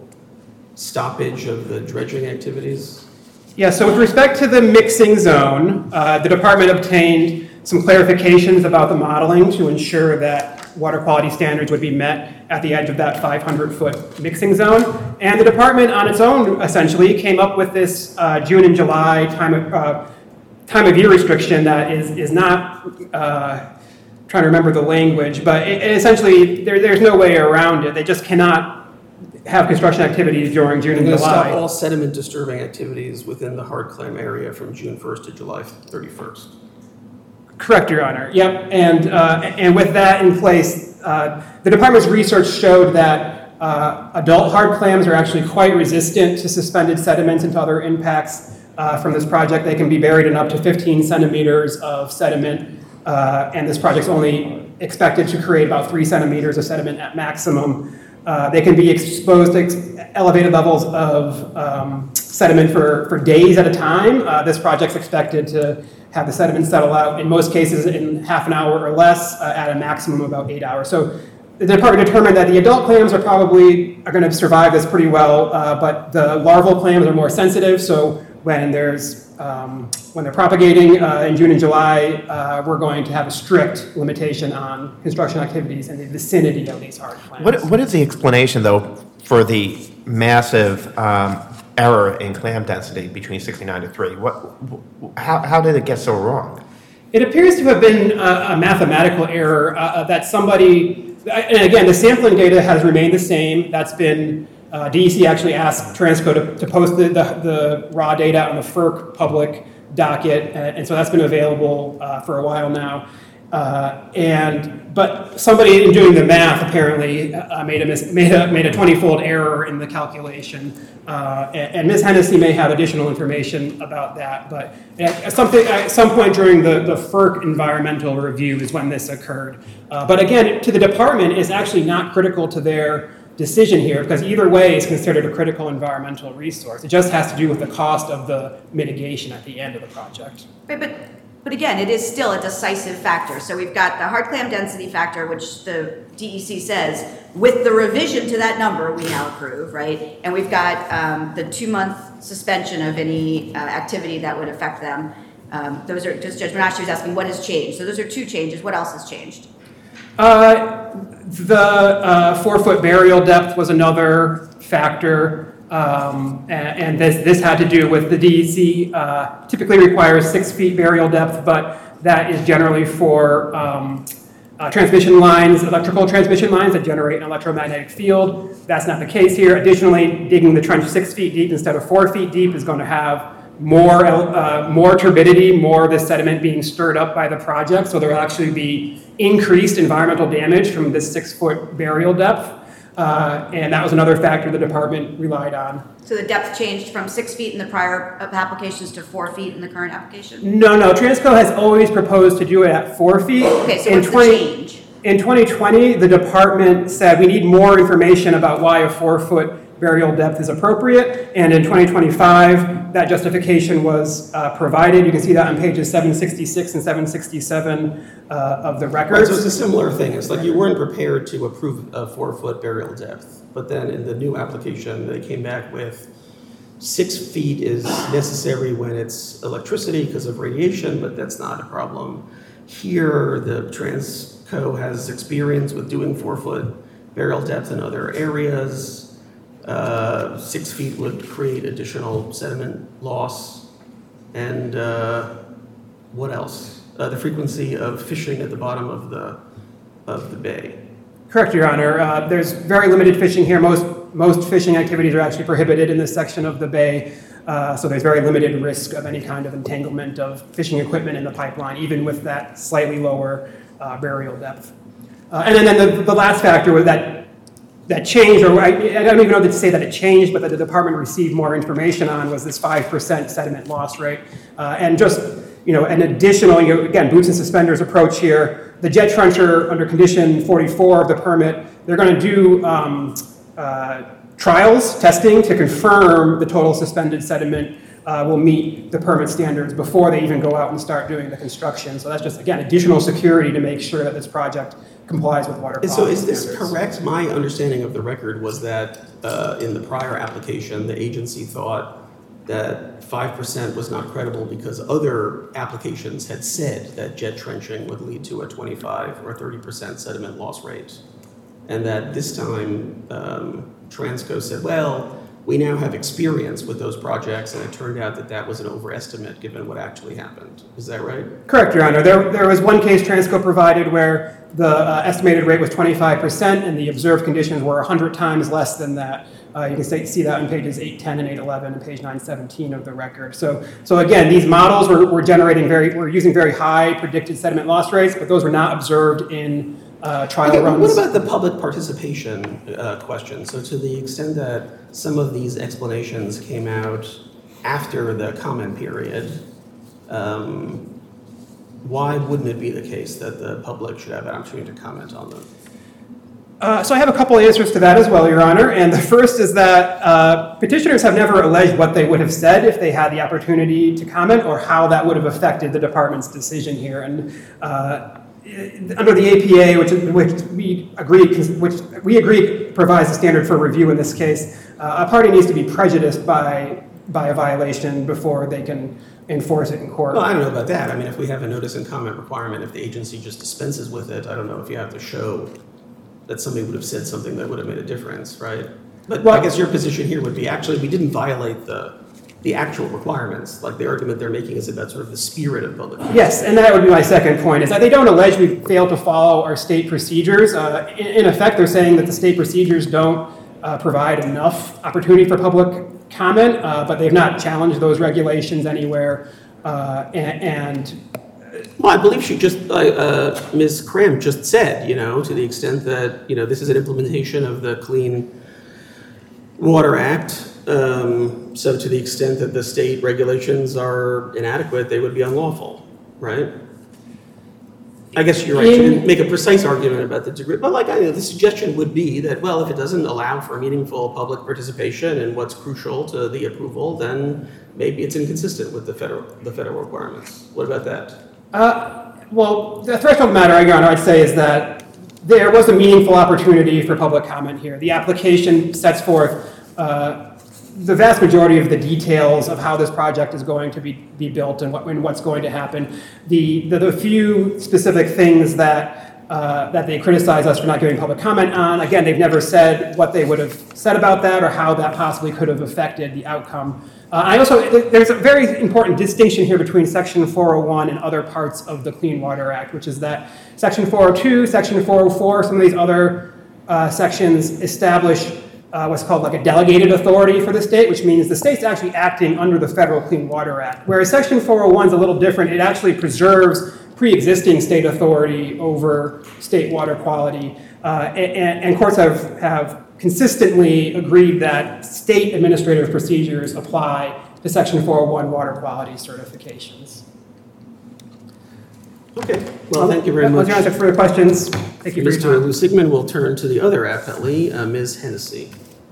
A: stoppage of the dredging activities?
E: Yeah, so with respect to the mixing zone, uh, the department obtained some clarifications about the modeling to ensure that water quality standards would be met at the edge of that five hundred foot mixing zone. And the department on its own essentially came up with this uh, June and July time of, uh, time of year restriction that is, is not, uh, trying to remember the language, but it, it essentially there, there's no way around it. They just cannot have construction activities during June
A: We're
E: and
A: going to stop
E: July.
A: all sediment disturbing activities within the hard clam area from June first to July thirty-first.
E: Correct, Your Honor. Yep, and uh, and with that in place, uh, the department's research showed that uh, adult hard clams are actually quite resistant to suspended sediments and to other impacts uh, from this project. They can be buried in up to fifteen centimeters of sediment, uh, and this project's only expected to create about three centimeters of sediment at maximum. Uh, they can be exposed to ex- elevated levels of um, sediment for, for days at a time. Uh, this project's expected to have the sediment settle out, in most cases, in half an hour or less, uh, at a maximum of about eight hours. So the department determined that the adult clams are probably are going to survive this pretty well, uh, but the larval clams are more sensitive. So when there's um, when they're propagating uh, in June and July, uh, we're going to have a strict limitation on construction activities in the vicinity of these hard clams.
D: What, what is the explanation, though, for the massive um, error in clam density between sixty-nine to three? What, wh- how, how did it get so wrong?
E: It appears to have been a, a mathematical error uh, that somebody, and again, the sampling data has remained the same. That's been, uh, D E C actually asked Transco to, to post the, the, the raw data on the F E R C public docket, and, and so that's been available uh, for a while now. Uh, and but somebody in doing the math apparently uh, made a mis- made a made a twenty-fold error in the calculation, uh, and, and Miz Hennessy may have additional information about that. But at something at some point during the the F E R C environmental review is when this occurred. Uh, but again, to the department, is actually not critical to their decision here, because either way is considered a critical environmental resource. It just has to do with the cost of the mitigation at the end of the project.
C: Right, but, but again, it is still a decisive factor. So we've got the hard clam density factor, which the D E C says, with the revision to that number, we now approve, right? And we've got um, the two-month suspension of any uh, activity that would affect them. Um, those are, just Judge Menashe was asking, what has changed? So those are two changes. What else has changed?
E: Uh, the uh, four-foot burial depth was another factor, um, and, and this this had to do with the D E C uh, typically requires six feet burial depth, but that is generally for um, uh, transmission lines, electrical transmission lines that generate an electromagnetic field. That's not the case here. Additionally, digging the trench six feet deep instead of four feet deep is going to have more uh, more turbidity, more of the sediment being stirred up by the project, so there will actually be increased environmental damage from this six-foot burial depth, uh, and that was another factor the department relied on.
C: So the depth changed from six feet in the prior applications to four feet in the current application?
E: No, no, Transco has always proposed to do it at four feet.
C: Okay, so
E: In
C: what's the
E: 20
C: change?
E: In twenty twenty, the department said we need more information about why a four-foot burial depth is appropriate, and in twenty twenty-five, that justification was uh, provided. You can see that on pages seven sixty-six and seven sixty-seven uh, of the
A: Right,
E: records.
A: so it's a similar thing. It's like you weren't prepared to approve a four-foot burial depth, but then in the new application, they came back with six feet is necessary when it's electricity because of radiation, but that's not a problem. Here, the Transco has experience with doing four-foot burial depth in other areas. Uh, six feet would create additional sediment loss. And uh, what else? Uh, the frequency of fishing at the bottom of the of the bay.
E: Correct, Your Honor. Uh, there's very limited fishing here. Most most fishing activities are actually prohibited in this section of the bay. Uh, so there's very limited risk of any kind of entanglement of fishing equipment in the pipeline, even with that slightly lower uh, burial depth. Uh, and then, then the, the last factor was that that changed, or I, I don't even know to say that it changed, but that the department received more information on was this five percent sediment loss rate. Uh, and just you know, an additional, you know, again, boots and suspenders approach here. The jet trencher under condition forty-four of the permit, they're going to do um, uh, trials, testing to confirm the total suspended sediment uh, will meet the permit standards before they even go out and start doing the construction. So that's just, again, additional security to make sure that this project complies with water quality
A: So is this
E: standards.
A: correct? My understanding of the record was that uh, in the prior application, the agency thought that five percent was not credible because other applications had said that jet trenching would lead to a twenty-five or thirty percent sediment loss rate. And that this time, um, Transco said, well, we now have experience with those projects, and it turned out that that was an overestimate given what actually happened. Is that right?
E: Correct, Your Honor. There, there was one case Transco provided where the uh, estimated rate was twenty-five percent and the observed conditions were one hundred times less than that. Uh, you can say, see that on pages eight ten and eight eleven and page nine seventeen of the record. So, so again, these models were, were generating very, were using very high predicted sediment loss rates, but those were not observed in uh, trial
A: Okay,
E: runs.
A: what about the public participation uh, question? So to the extent that some of these explanations came out after the comment period, um, why wouldn't it be the case that the public should have an opportunity to comment on them?
E: Uh, so I have a couple answers to that as well, Your Honor. And the first is that uh, petitioners have never alleged what they would have said if they had the opportunity to comment or how that would have affected the department's decision here. And uh, under the A P A, which, which we agree, which we agree provides the standard for review in this case, uh, a party needs to be prejudiced by by a violation before they can enforce it in court.
A: Well, I don't know about that. I mean, if we have a notice and comment requirement, if the agency just dispenses with it, I don't know if you have to show that somebody would have said something that would have made a difference, right? But
E: well,
A: I guess your position here would be actually we didn't violate the the actual requirements. Like the argument they're making is about sort of the spirit of public.
E: Yes, and that would be my second point, is that they don't allege we failed to follow our state procedures. Uh, in, in effect, they're saying that the state procedures don't uh, provide enough opportunity for public comment, uh, but they've not challenged those regulations anywhere. Uh, and, and
A: Well, I believe she just, uh, uh, Miz Cram just said, you know, to the extent that, you know, this is an implementation of the Clean Water Act. Um, so to the extent that the state regulations are inadequate, they would be unlawful, right? I guess you're right. She didn't make a precise argument about the degree, but like I know, the suggestion would be that, well, if it doesn't allow for meaningful public participation in what's crucial to the approval, then maybe it's inconsistent with the federal the federal requirements. What about that?
E: Uh, well, the threshold matter, Your Honor, I'd say is that there was a meaningful opportunity for public comment here. The application sets forth uh, the vast majority of the details of how this project is going to be, be built and, what, and what's going to happen. The, the, the few specific things that, uh, that they criticize us for not giving public comment on, again, they've never said what they would have said about that or how that possibly could have affected the outcome. Uh, I also, there's a very important distinction here between Section four oh one and other parts of the Clean Water Act, which is that Section four oh two, Section four oh four, some of these other uh, sections establish uh, what's called like a delegated authority for the state, which means the state's actually acting under the Federal Clean Water Act. Whereas Section four oh one is a little different. It actually preserves pre-existing state authority over state water quality. Uh, and, and courts have, have consistently agreed that state administrative procedures apply to Section four oh one water quality certifications.
A: Okay. Well, thank you very much.
E: Unless you have further questions, thank you for your
A: Mister
E: time.
A: Lusigman will turn to the other appellee, uh, Miz Hennessy.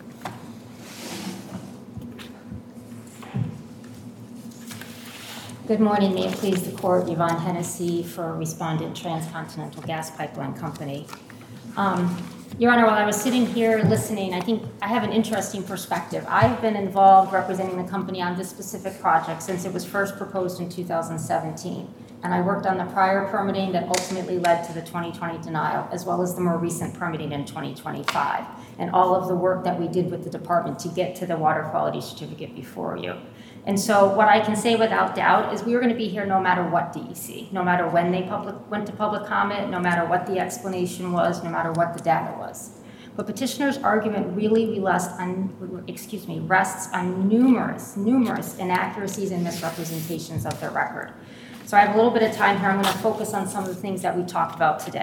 F: Good morning. May it please the court, Yvonne Hennessy for Respondent Transcontinental Gas Pipeline Company. Um, Your Honor, while I was sitting here listening, I think I have an interesting perspective. I've been involved representing the company on this specific project since it was first proposed in two thousand seventeen. And I worked on the prior permitting that ultimately led to the twenty twenty denial, as well as the more recent permitting in twenty twenty-five, and all of the work that we did with the department to get to the water quality certificate before you. And so what I can say without doubt is we were going to be here no matter what D E C, no matter when they public, went to public comment, no matter what the explanation was, no matter what the data was. But petitioner's argument really rests on, excuse me, rests on numerous, numerous inaccuracies and misrepresentations of their record. So I have a little bit of time here. I'm going to focus on some of the things that we talked about today.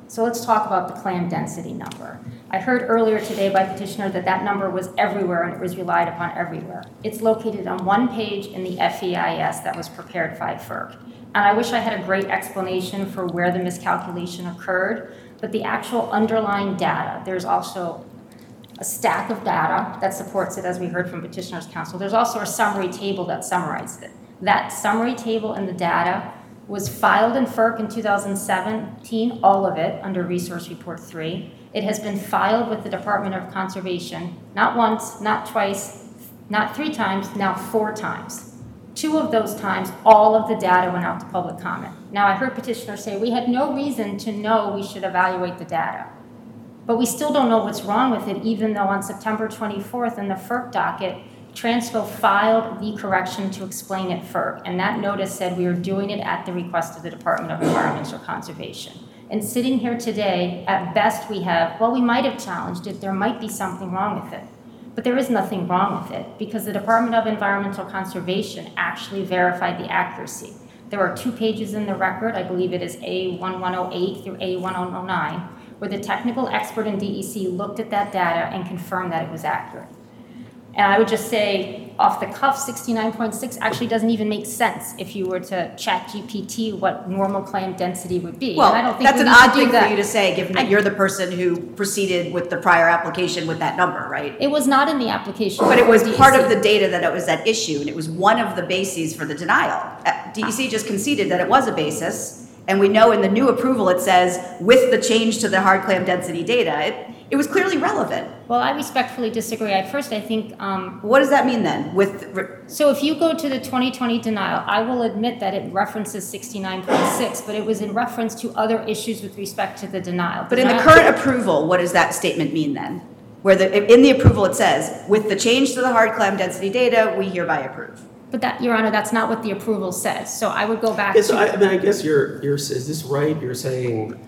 F: So let's talk about the clam density number. I heard earlier today by petitioner that that number was everywhere and it was relied upon everywhere. It's located on one page in the F E I S that was prepared by F E R C. And I wish I had a great explanation for where the miscalculation occurred, but the actual underlying data, there's also a stack of data that supports it, as we heard from Petitioner's Counsel. There's also a summary table that summarizes it. That summary table and the data was filed in F E R C in two thousand seventeen, all of it, under Resource Report three. It has been filed with the Department of Conservation, not once, not twice, not three times, now four times. Two of those times, all of the data went out to public comment. Now, I heard petitioner say we had no reason to know we should evaluate the data. But we still don't know what's wrong with it, even though on September twenty-fourth in the F E R C docket, Transco filed the correction to explain it F E R C. And that notice said we were doing it at the request of the Department of Environmental Conservation. And sitting here today, at best we have, well, we might have challenged it, there might be something wrong with it. But there is nothing wrong with it because the Department of Environmental Conservation actually verified the accuracy. There are two pages in the record, I believe it is A eleven oh eight through A eleven oh nine, where the technical expert in D E C looked at that data and confirmed that it was accurate. And I would just say, off the cuff, sixty-nine point six actually doesn't even make sense if you were to chat G P T what normal clam density would be.
C: Well,
F: and I don't think
C: that's
F: we
C: an
F: need to
C: odd
F: do
C: thing
F: that.
C: for you to say, given that
F: I-
C: you're the person who proceeded with the prior application with that number, right?
F: It was not in the application.
C: But it was
F: for D E C.
C: part of the data that it was at issue, and it was one of the bases for the denial. Uh, D E C just conceded that it was a basis, and we know in the new approval it says, with the change to the hard clam density data, it, it was clearly relevant.
F: Well, I respectfully disagree. At first, I think, um,
C: What does that mean then? With re-
F: so if you go to the twenty twenty denial, I will admit that it references sixty-nine point six, but it was in reference to other issues with respect to the denial.
C: But in the
F: Denial-
C: current approval, what does that statement mean then? Where the, in the approval it says, with the change to the hard clam density data, we hereby approve.
F: But that, Your Honor, that's not what the approval says. So I would go back
A: Yes, I, I
F: to,
A: mean, I guess you're, you're, is this right? You're saying,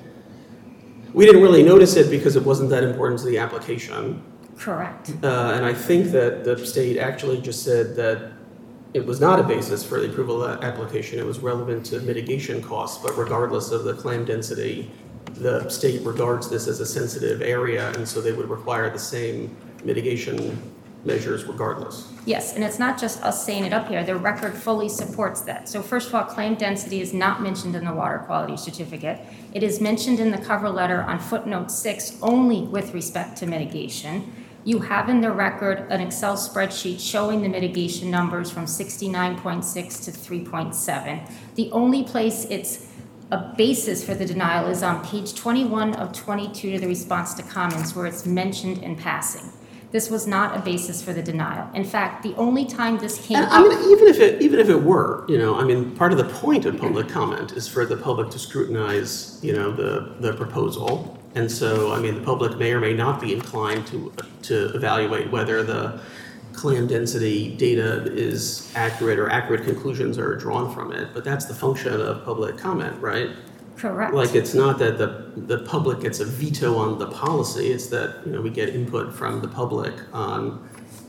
A: we didn't really notice it because it wasn't that important to the application.
F: correct.
A: Uh, and I think that the state actually just said that it was not a basis for the approval of that application. It was relevant to mitigation costs, but regardless of the clam density, the state regards this as a sensitive area, and so they would require the same mitigation measures regardless.
F: Yes, and it's not just us saying it up here. The record fully supports that. So first of all, claim density is not mentioned in the water quality certificate. It is mentioned in the cover letter on footnote six only with respect to mitigation. You have in the record an Excel spreadsheet showing the mitigation numbers from sixty-nine point six to three point seven. The only place it's a basis for the denial is on page twenty-one of twenty-two to the response to comments where it's mentioned in passing. This was not a basis for the denial. In fact, the only time this came
A: And
F: up.
A: I mean, even if it, even if it were, you know, I mean, part of the point of public comment is for the public to scrutinize, you know, the, the proposal. And so, I mean, the public may or may not be inclined to, to evaluate whether the clam density data is accurate or accurate conclusions are drawn from it. But that's the function of public comment, right?
F: Correct.
A: Like, it's not that the, the public gets a veto on the policy, it's that, you know, we get input from the public on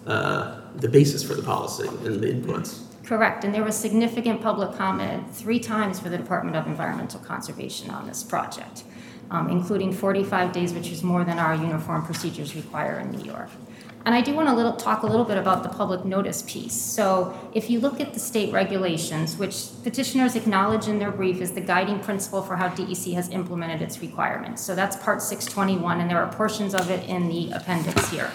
A: uh, the basis for the policy and the inputs.
F: Correct, and there was significant public comment three times for the Department of Environmental Conservation on this project, um, including forty-five days, which is more than our uniform procedures require in New York. And I do want to little, talk a little bit about the public notice piece. So if you look at the state regulations, which petitioners acknowledge in their brief is the guiding principle for how D E C has implemented its requirements. So that's part six twenty-one, and there are portions of it in the appendix here.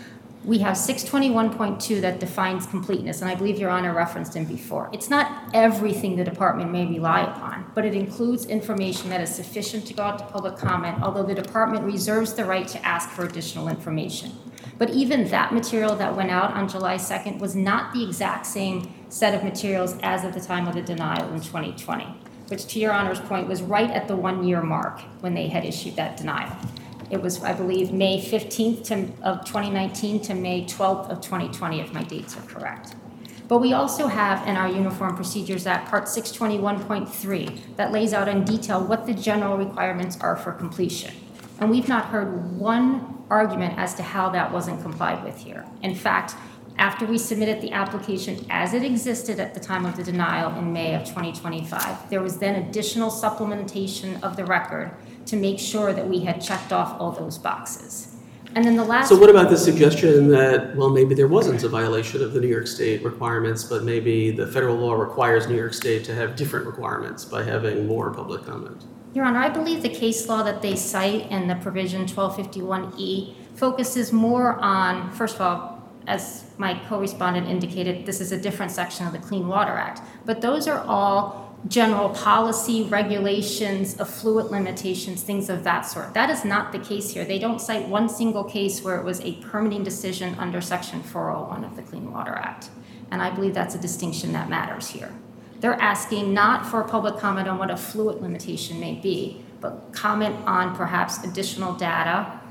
F: We have six twenty-one point two that defines completeness, and I believe Your Honor referenced it before. It's not everything the department may rely upon, but it includes information that is sufficient to go out to public comment, although the department reserves the right to ask for additional information. But even that material that went out on July second was not the exact same set of materials as of the time of the denial in twenty twenty, which to Your Honor's point was right at the one-year mark when they had issued that denial. It was, I believe, May fifteenth to, of twenty nineteen to May twelfth of twenty twenty, if my dates are correct. But we also have in our Uniform Procedures Act, Part six twenty-one point three, that lays out in detail what the general requirements are for completion. And we've not heard one argument as to how that wasn't complied with here. In fact, after we submitted the application as it existed at the time of the denial in May of twenty twenty-five, there was then additional supplementation of the record to make sure that we had checked off all those boxes. And then the last.
A: So what about the suggestion that, well, maybe there wasn't a violation of the New York State requirements, but maybe the federal law requires New York State to have different requirements by having more public comment?
F: Your Honor, I believe the case law that they cite in the provision twelve fifty-one E focuses more on, first of all, as my co-respondent indicated, this is a different section of the Clean Water Act, but those are all general policy, regulations, affluent limitations, things of that sort. That is not the case here. They don't cite one single case where it was a permitting decision under Section four oh one of the Clean Water Act. And I believe that's a distinction that matters here. They're asking not for a public comment on what a fluid limitation may be, but comment on perhaps additional data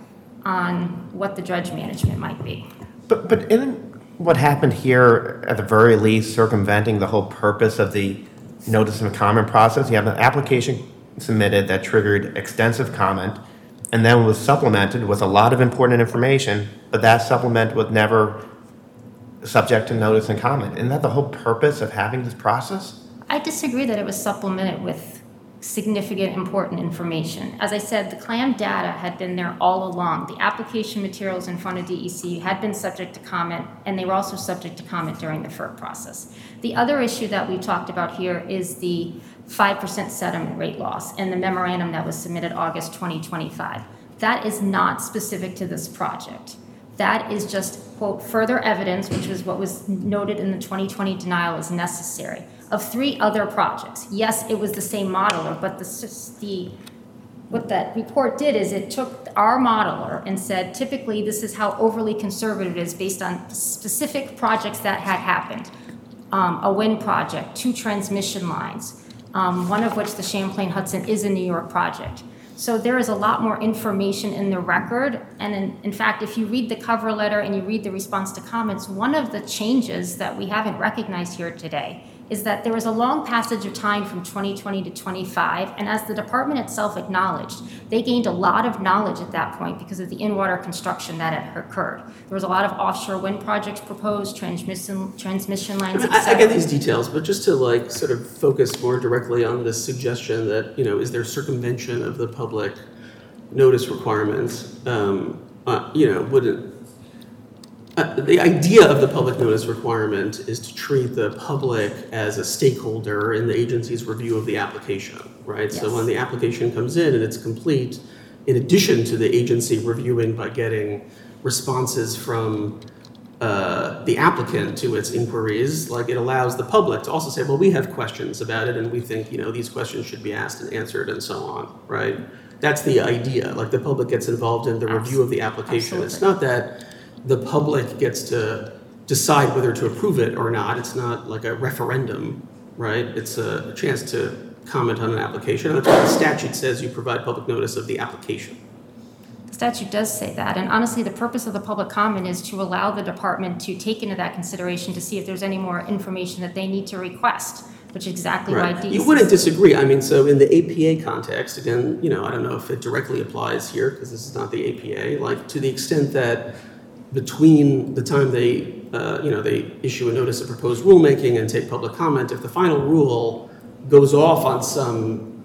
F: on what the dredge management might be.
D: But, but isn't what happened here, at the very least, circumventing the whole purpose of the notice of comment process? You have an application submitted that triggered extensive comment and then was supplemented with a lot of important information, but that supplement was never subject to notice and comment. Isn't that the whole purpose of having this process?
F: I disagree that it was supplemented with significant important information. As I said, the CLAM data had been there all along. The application materials in front of D E C had been subject to comment, and they were also subject to comment during the F E R C process. The other issue that we talked about here is the five percent sediment rate loss and the memorandum that was submitted August twenty twenty-five. That is not specific to this project. That is just, quote, further evidence, which was what was noted in the twenty twenty denial as necessary, of three other projects. Yes, it was the same modeler, but the, the what that report did is it took our modeler and said, typically this is how overly conservative it is based on specific projects that had happened. Um, a wind project, two transmission lines, um, one of which, the Champlain Hudson, is a New York project. So there is a lot more information in the record. And in, in fact, if you read the cover letter and you read the response to comments, one of the changes that we haven't recognized here today is that there was a long passage of time from twenty twenty to twenty-five, and as the department itself acknowledged, they gained a lot of knowledge at that point because of the in-water construction that had occurred. There was a lot of offshore wind projects proposed, transmission transmission lines,
A: I, mean,
F: et cetera.
A: I, I get these details, but just to like sort of focus more directly on this suggestion that, you know, is there circumvention of the public notice requirements? Um, uh, you know, would it, Uh, the idea of the public notice requirement is to treat the public as a stakeholder in the agency's review of the application, right?
F: Yes.
A: So when the application comes in and it's complete, in addition to the agency reviewing by getting responses from uh, the applicant to its inquiries, like it allows the public to also say, well, we have questions about it and we think, you know, these questions should be asked and answered and so on, right? That's the idea. Like the public gets involved in the review of the application.
F: Absolutely.
A: It's not that the public gets to decide whether to approve it or not. It's not like a referendum, right? It's a chance to comment on an application. And that's what the statute says, you provide public notice of the application.
F: The statute does say that, and honestly, the purpose of the public comment is to allow the department to take into that consideration to see if there's any more information that they need to request, which is exactly
A: Right.
F: why D E C.
A: You wouldn't disagree. I mean, so in the A P A context, again, you know, I don't know if it directly applies here because this is not the A P A, like to the extent that between the time they, uh, you know, they issue a notice of proposed rulemaking and take public comment, if the final rule goes off on some,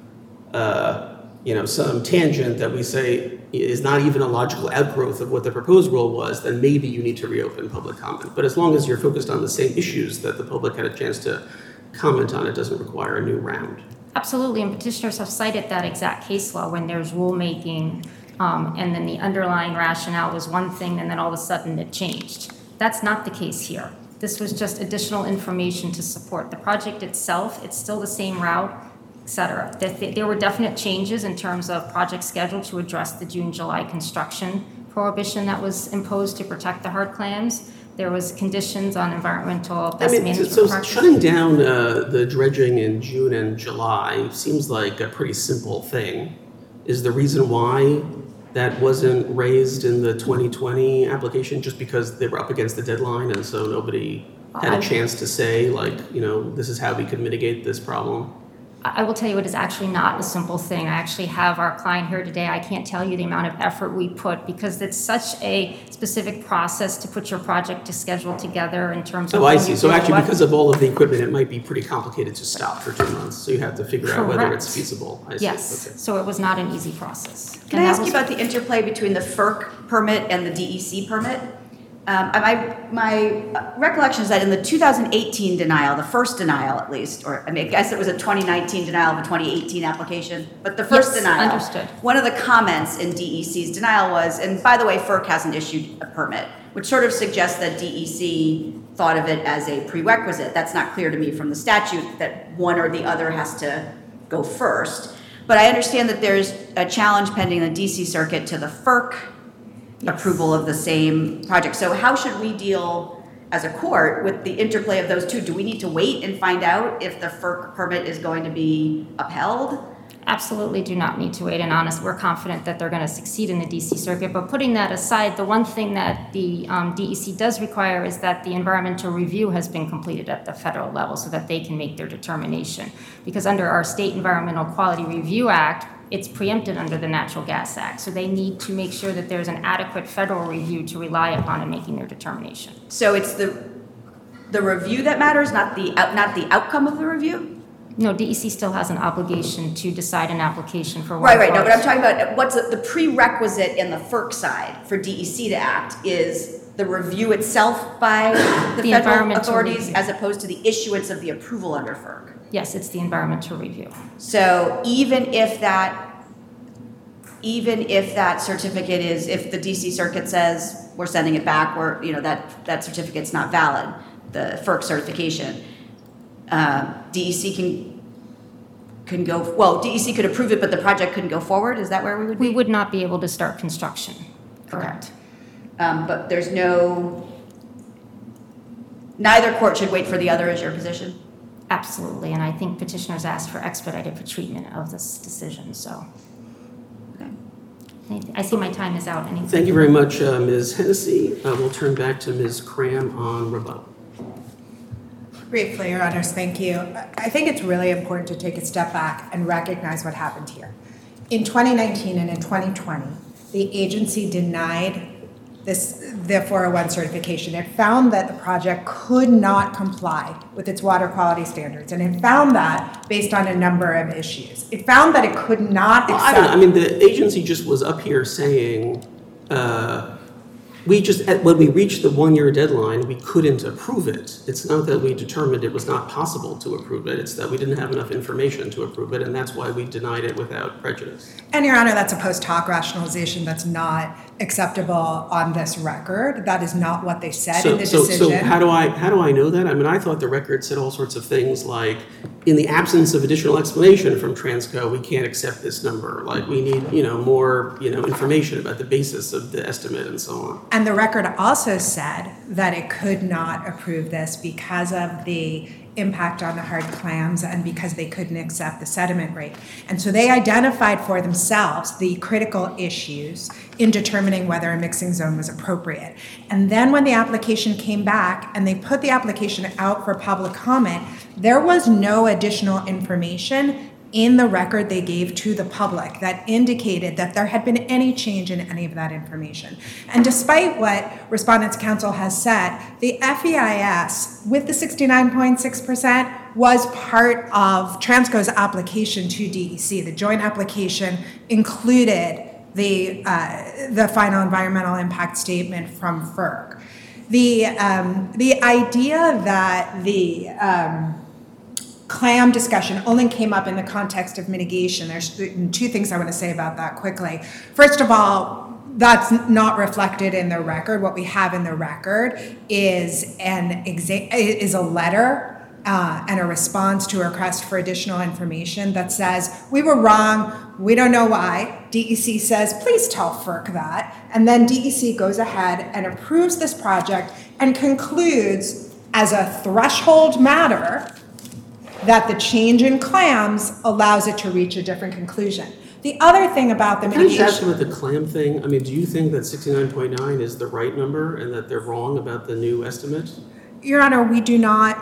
A: uh, you know, some tangent that we say is not even a logical outgrowth of what the proposed rule was, then maybe you need to reopen public comment. But as long as you're focused on the same issues that the public had a chance to comment on, it doesn't require a new round.
F: Absolutely, and petitioners have cited that exact case law when there's rulemaking. Um, and then the underlying rationale was one thing, and then all of a sudden it changed. That's not the case here. This was just additional information to support the project itself. It's still the same route, et cetera. There, there were definite changes in terms of project schedule to address the June, July construction prohibition that was imposed to protect the hard clams. There was conditions on environmental best
A: I mean,
F: management
A: so
F: practices.
A: shutting down uh, the dredging in June and July seems like a pretty simple thing. Is the reason why that wasn't raised in the twenty twenty application just because they were up against the deadline and so nobody had a
F: I-
A: chance to say, like, you know, this is how we could mitigate this problem?
F: I will tell you, it is actually not a simple thing. I actually have our client here today. I can't tell you the amount of effort we put because it's such a specific process to put your project to schedule together in terms of.
A: Oh, I
F: when
A: see.
F: you
A: So
F: do
A: actually,
F: what.
A: because of all of the equipment, it might be pretty complicated to stop for two months. So you have to figure out whether
F: Correct.
A: it's feasible. I see.
F: Yes,
A: Okay.
F: so it was not an easy process.
C: Can I ask you about the interplay between the F E R C permit and the D E C permit? Um, my, my recollection is that in the two thousand eighteen denial, the first denial at least, or I mean, I guess it was a twenty nineteen denial of a twenty eighteen application, but the first
F: Yes,
C: denial.
F: understood.
C: One of the comments in D E C's denial was, and by the way, F E R C hasn't issued a permit, which sort of suggests that D E C thought of it as a prerequisite. That's not clear to me from the statute that one or the other has to go first. But I understand that there's a challenge pending in the D C circuit to the F E R C
F: Yes.
C: approval of the same project. So how should we deal as a court with the interplay of those two? Do we need to wait and find out if the F E R C permit is going to be upheld?
F: Absolutely do not need to wait, and honest, we're confident that they're going to succeed in the D C circuit. But putting that aside, the one thing that the um, D E C does require is that the environmental review has been completed at the federal level so that they can make their determination. Because under our State Environmental Quality Review Act, it's preempted under the Natural Gas Act. So they need to make sure that there's an adequate federal review to rely upon in making their determination.
C: So it's the the review that matters, not the out- not the outcome of the review?
F: No, D E C still has an obligation to decide an application for
C: Right,
F: water
C: right. No, but I'm
F: quality.
C: talking about what's the, the prerequisite in the F E R C side for D E C to act is the review itself by the,
F: The
C: federal
F: environmental
C: authorities
F: review.
C: as opposed to the issuance of the approval under F E R C.
F: Yes, it's the environmental review.
C: So even if that, even if that certificate is, if the D C circuit says we're sending it back, or you know that that certificate's not valid, the F E R C certification, uh, D E C can can go. Well, D E C could approve it, but the project couldn't go forward. Is that where we would be?
F: We would not be able to start construction. Correct.
C: Um, but there's no. Neither court should wait for the other. Is your position?
F: Absolutely, and I think petitioners asked for expedited treatment of this decision, so.
C: Okay.
F: I see my time is out. Anything?
A: Thank you very much, uh, Miz Hennessy. Uh, We'll turn back to Miz Cram on rebuttal.
B: Briefly, Your Honors, thank you. I think it's really important to take a step back and recognize what happened here. In twenty nineteen and in twenty twenty, the agency denied this, the four oh one certification. It found that the project could not comply with its water quality standards, and it found that based on a number of issues. It found that it could not
A: Well, I don't know. I
B: accept.
A: mean, the agency just was up here saying, uh, we just, at- when we reached the one-year deadline, we couldn't approve it. It's not that we determined it was not possible to approve it, it's that we didn't have enough information to approve it, and that's why we denied it without prejudice.
B: And Your Honor, that's a post hoc rationalization that's not acceptable on this record. That is not what they said
A: So,
B: in the
A: so,
B: decision.
A: so how do I, how do I know that? I mean, I thought the record said all sorts of things like, in the absence of additional explanation from Transco, we can't accept this number. Like, we need, you know, more, you know, information about the basis of the estimate and so on.
B: And the record also said that it could not approve this because of the impact on the hard clams and because they couldn't accept the sediment rate. And so they identified for themselves the critical issues in determining whether a mixing zone was appropriate. And then when the application came back and they put the application out for public comment, there was no additional information in the record they gave to the public that indicated that there had been any change in any of that information. And despite what Respondents' Counsel has said, the F E I S with the sixty-nine point six percent was part of Transco's application to D E C. The joint application included the, uh, the final environmental impact statement from F E R C. The, um, the idea that the um, clam discussion only came up in the context of mitigation. There's two things I want to say about that quickly. First of all, that's not reflected in the record. What we have in the record is an exa- is a letter uh, and a response to a request for additional information that says, we were wrong, we don't know why. D E C says, please tell F E R C that. And then D E C goes ahead and approves this project and concludes as a threshold matter that the change in clams allows it to reach a different conclusion. The other thing about the
A: Can I just ask
B: mitigation...
A: about the clam thing? I mean, do you think that sixty-nine point nine is the right number and that they're wrong about the new estimate?
B: Your Honor, we do not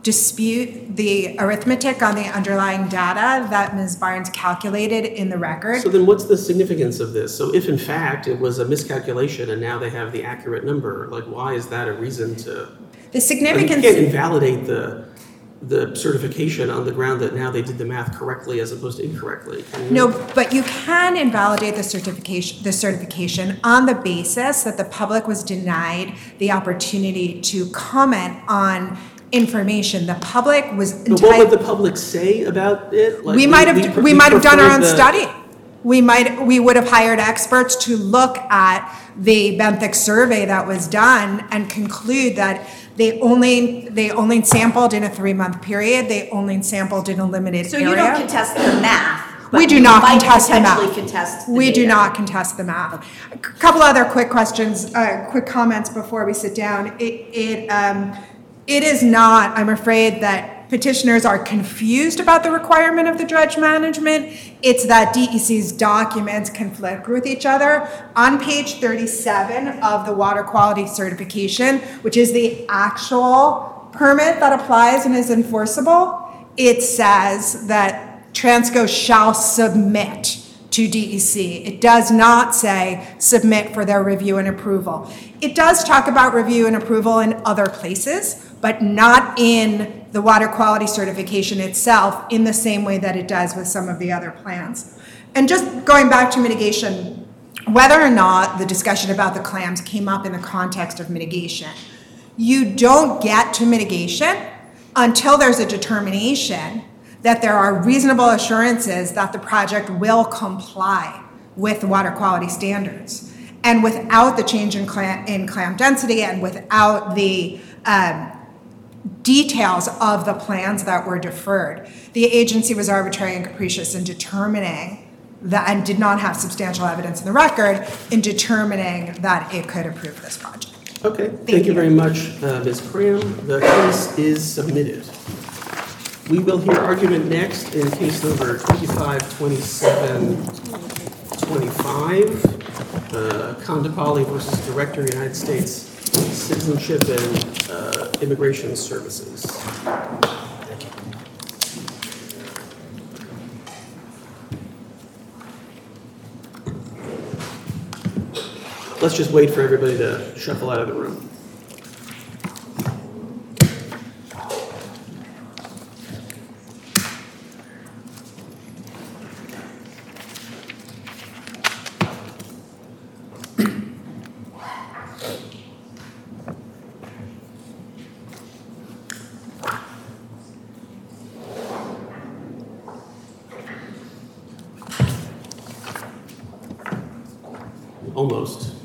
B: dispute the arithmetic on the underlying data that Miz Barnes calculated in the record.
A: So then what's the significance of this? So if in fact it was a miscalculation and now they have the accurate number, like why is that a reason to?
B: The
A: Like, you
B: significance.
A: can't invalidate the, the certification on the ground that now they did the math correctly as opposed to incorrectly. Can you?
B: No, but you can invalidate the certification, the certification on the basis that the public was denied the opportunity to comment on information. The public was
A: But what would
B: entitled.
A: the public say about it? Like,
B: We might have, we
A: we
B: might have done our
A: prefer
B: own
A: the-
B: study. We might, we would have hired experts to look at the benthic survey that was done and conclude that they only, they only sampled in a three-month period, they only sampled in a limited
C: So
B: area.
C: you don't contest the math? but
B: We do
C: you
B: not
C: might
B: contest the math.
C: potentially contest the
B: We do
C: data.
B: not contest the math. A couple other quick questions, uh, quick comments before we sit down. It, it, um, it is not, I'm afraid that petitioners are confused about the requirement of the dredge management. It's that D E C's documents conflict with each other. On page thirty-seven of the water quality certification, which is the actual permit that applies and is enforceable, it says that Transco shall submit to D E C. It does not say submit for their review and approval. It does talk about review and approval in other places, but not in the water quality certification itself in the same way that it does with some of the other plans. And just going back to mitigation, whether or not the discussion about the clams came up in the context of mitigation, you don't get to mitigation until there's a determination that there are reasonable assurances that the project will comply with the water quality standards. And without the change in clam, in clam density and without the um, details of the plans that were deferred, the agency was arbitrary and capricious in determining that, and did not have substantial evidence in the record in determining that it could approve this project.
A: Okay, thank,
B: Thank
A: you
B: you.
A: very much, uh, Miz Cram. The case is submitted. We will hear argument next in case number twenty-five twenty-seven twenty-five, uh, Kondapalli versus Director, United States Citizenship and uh, Immigration Services. Let's just wait for everybody to shuffle out of the room. Almost.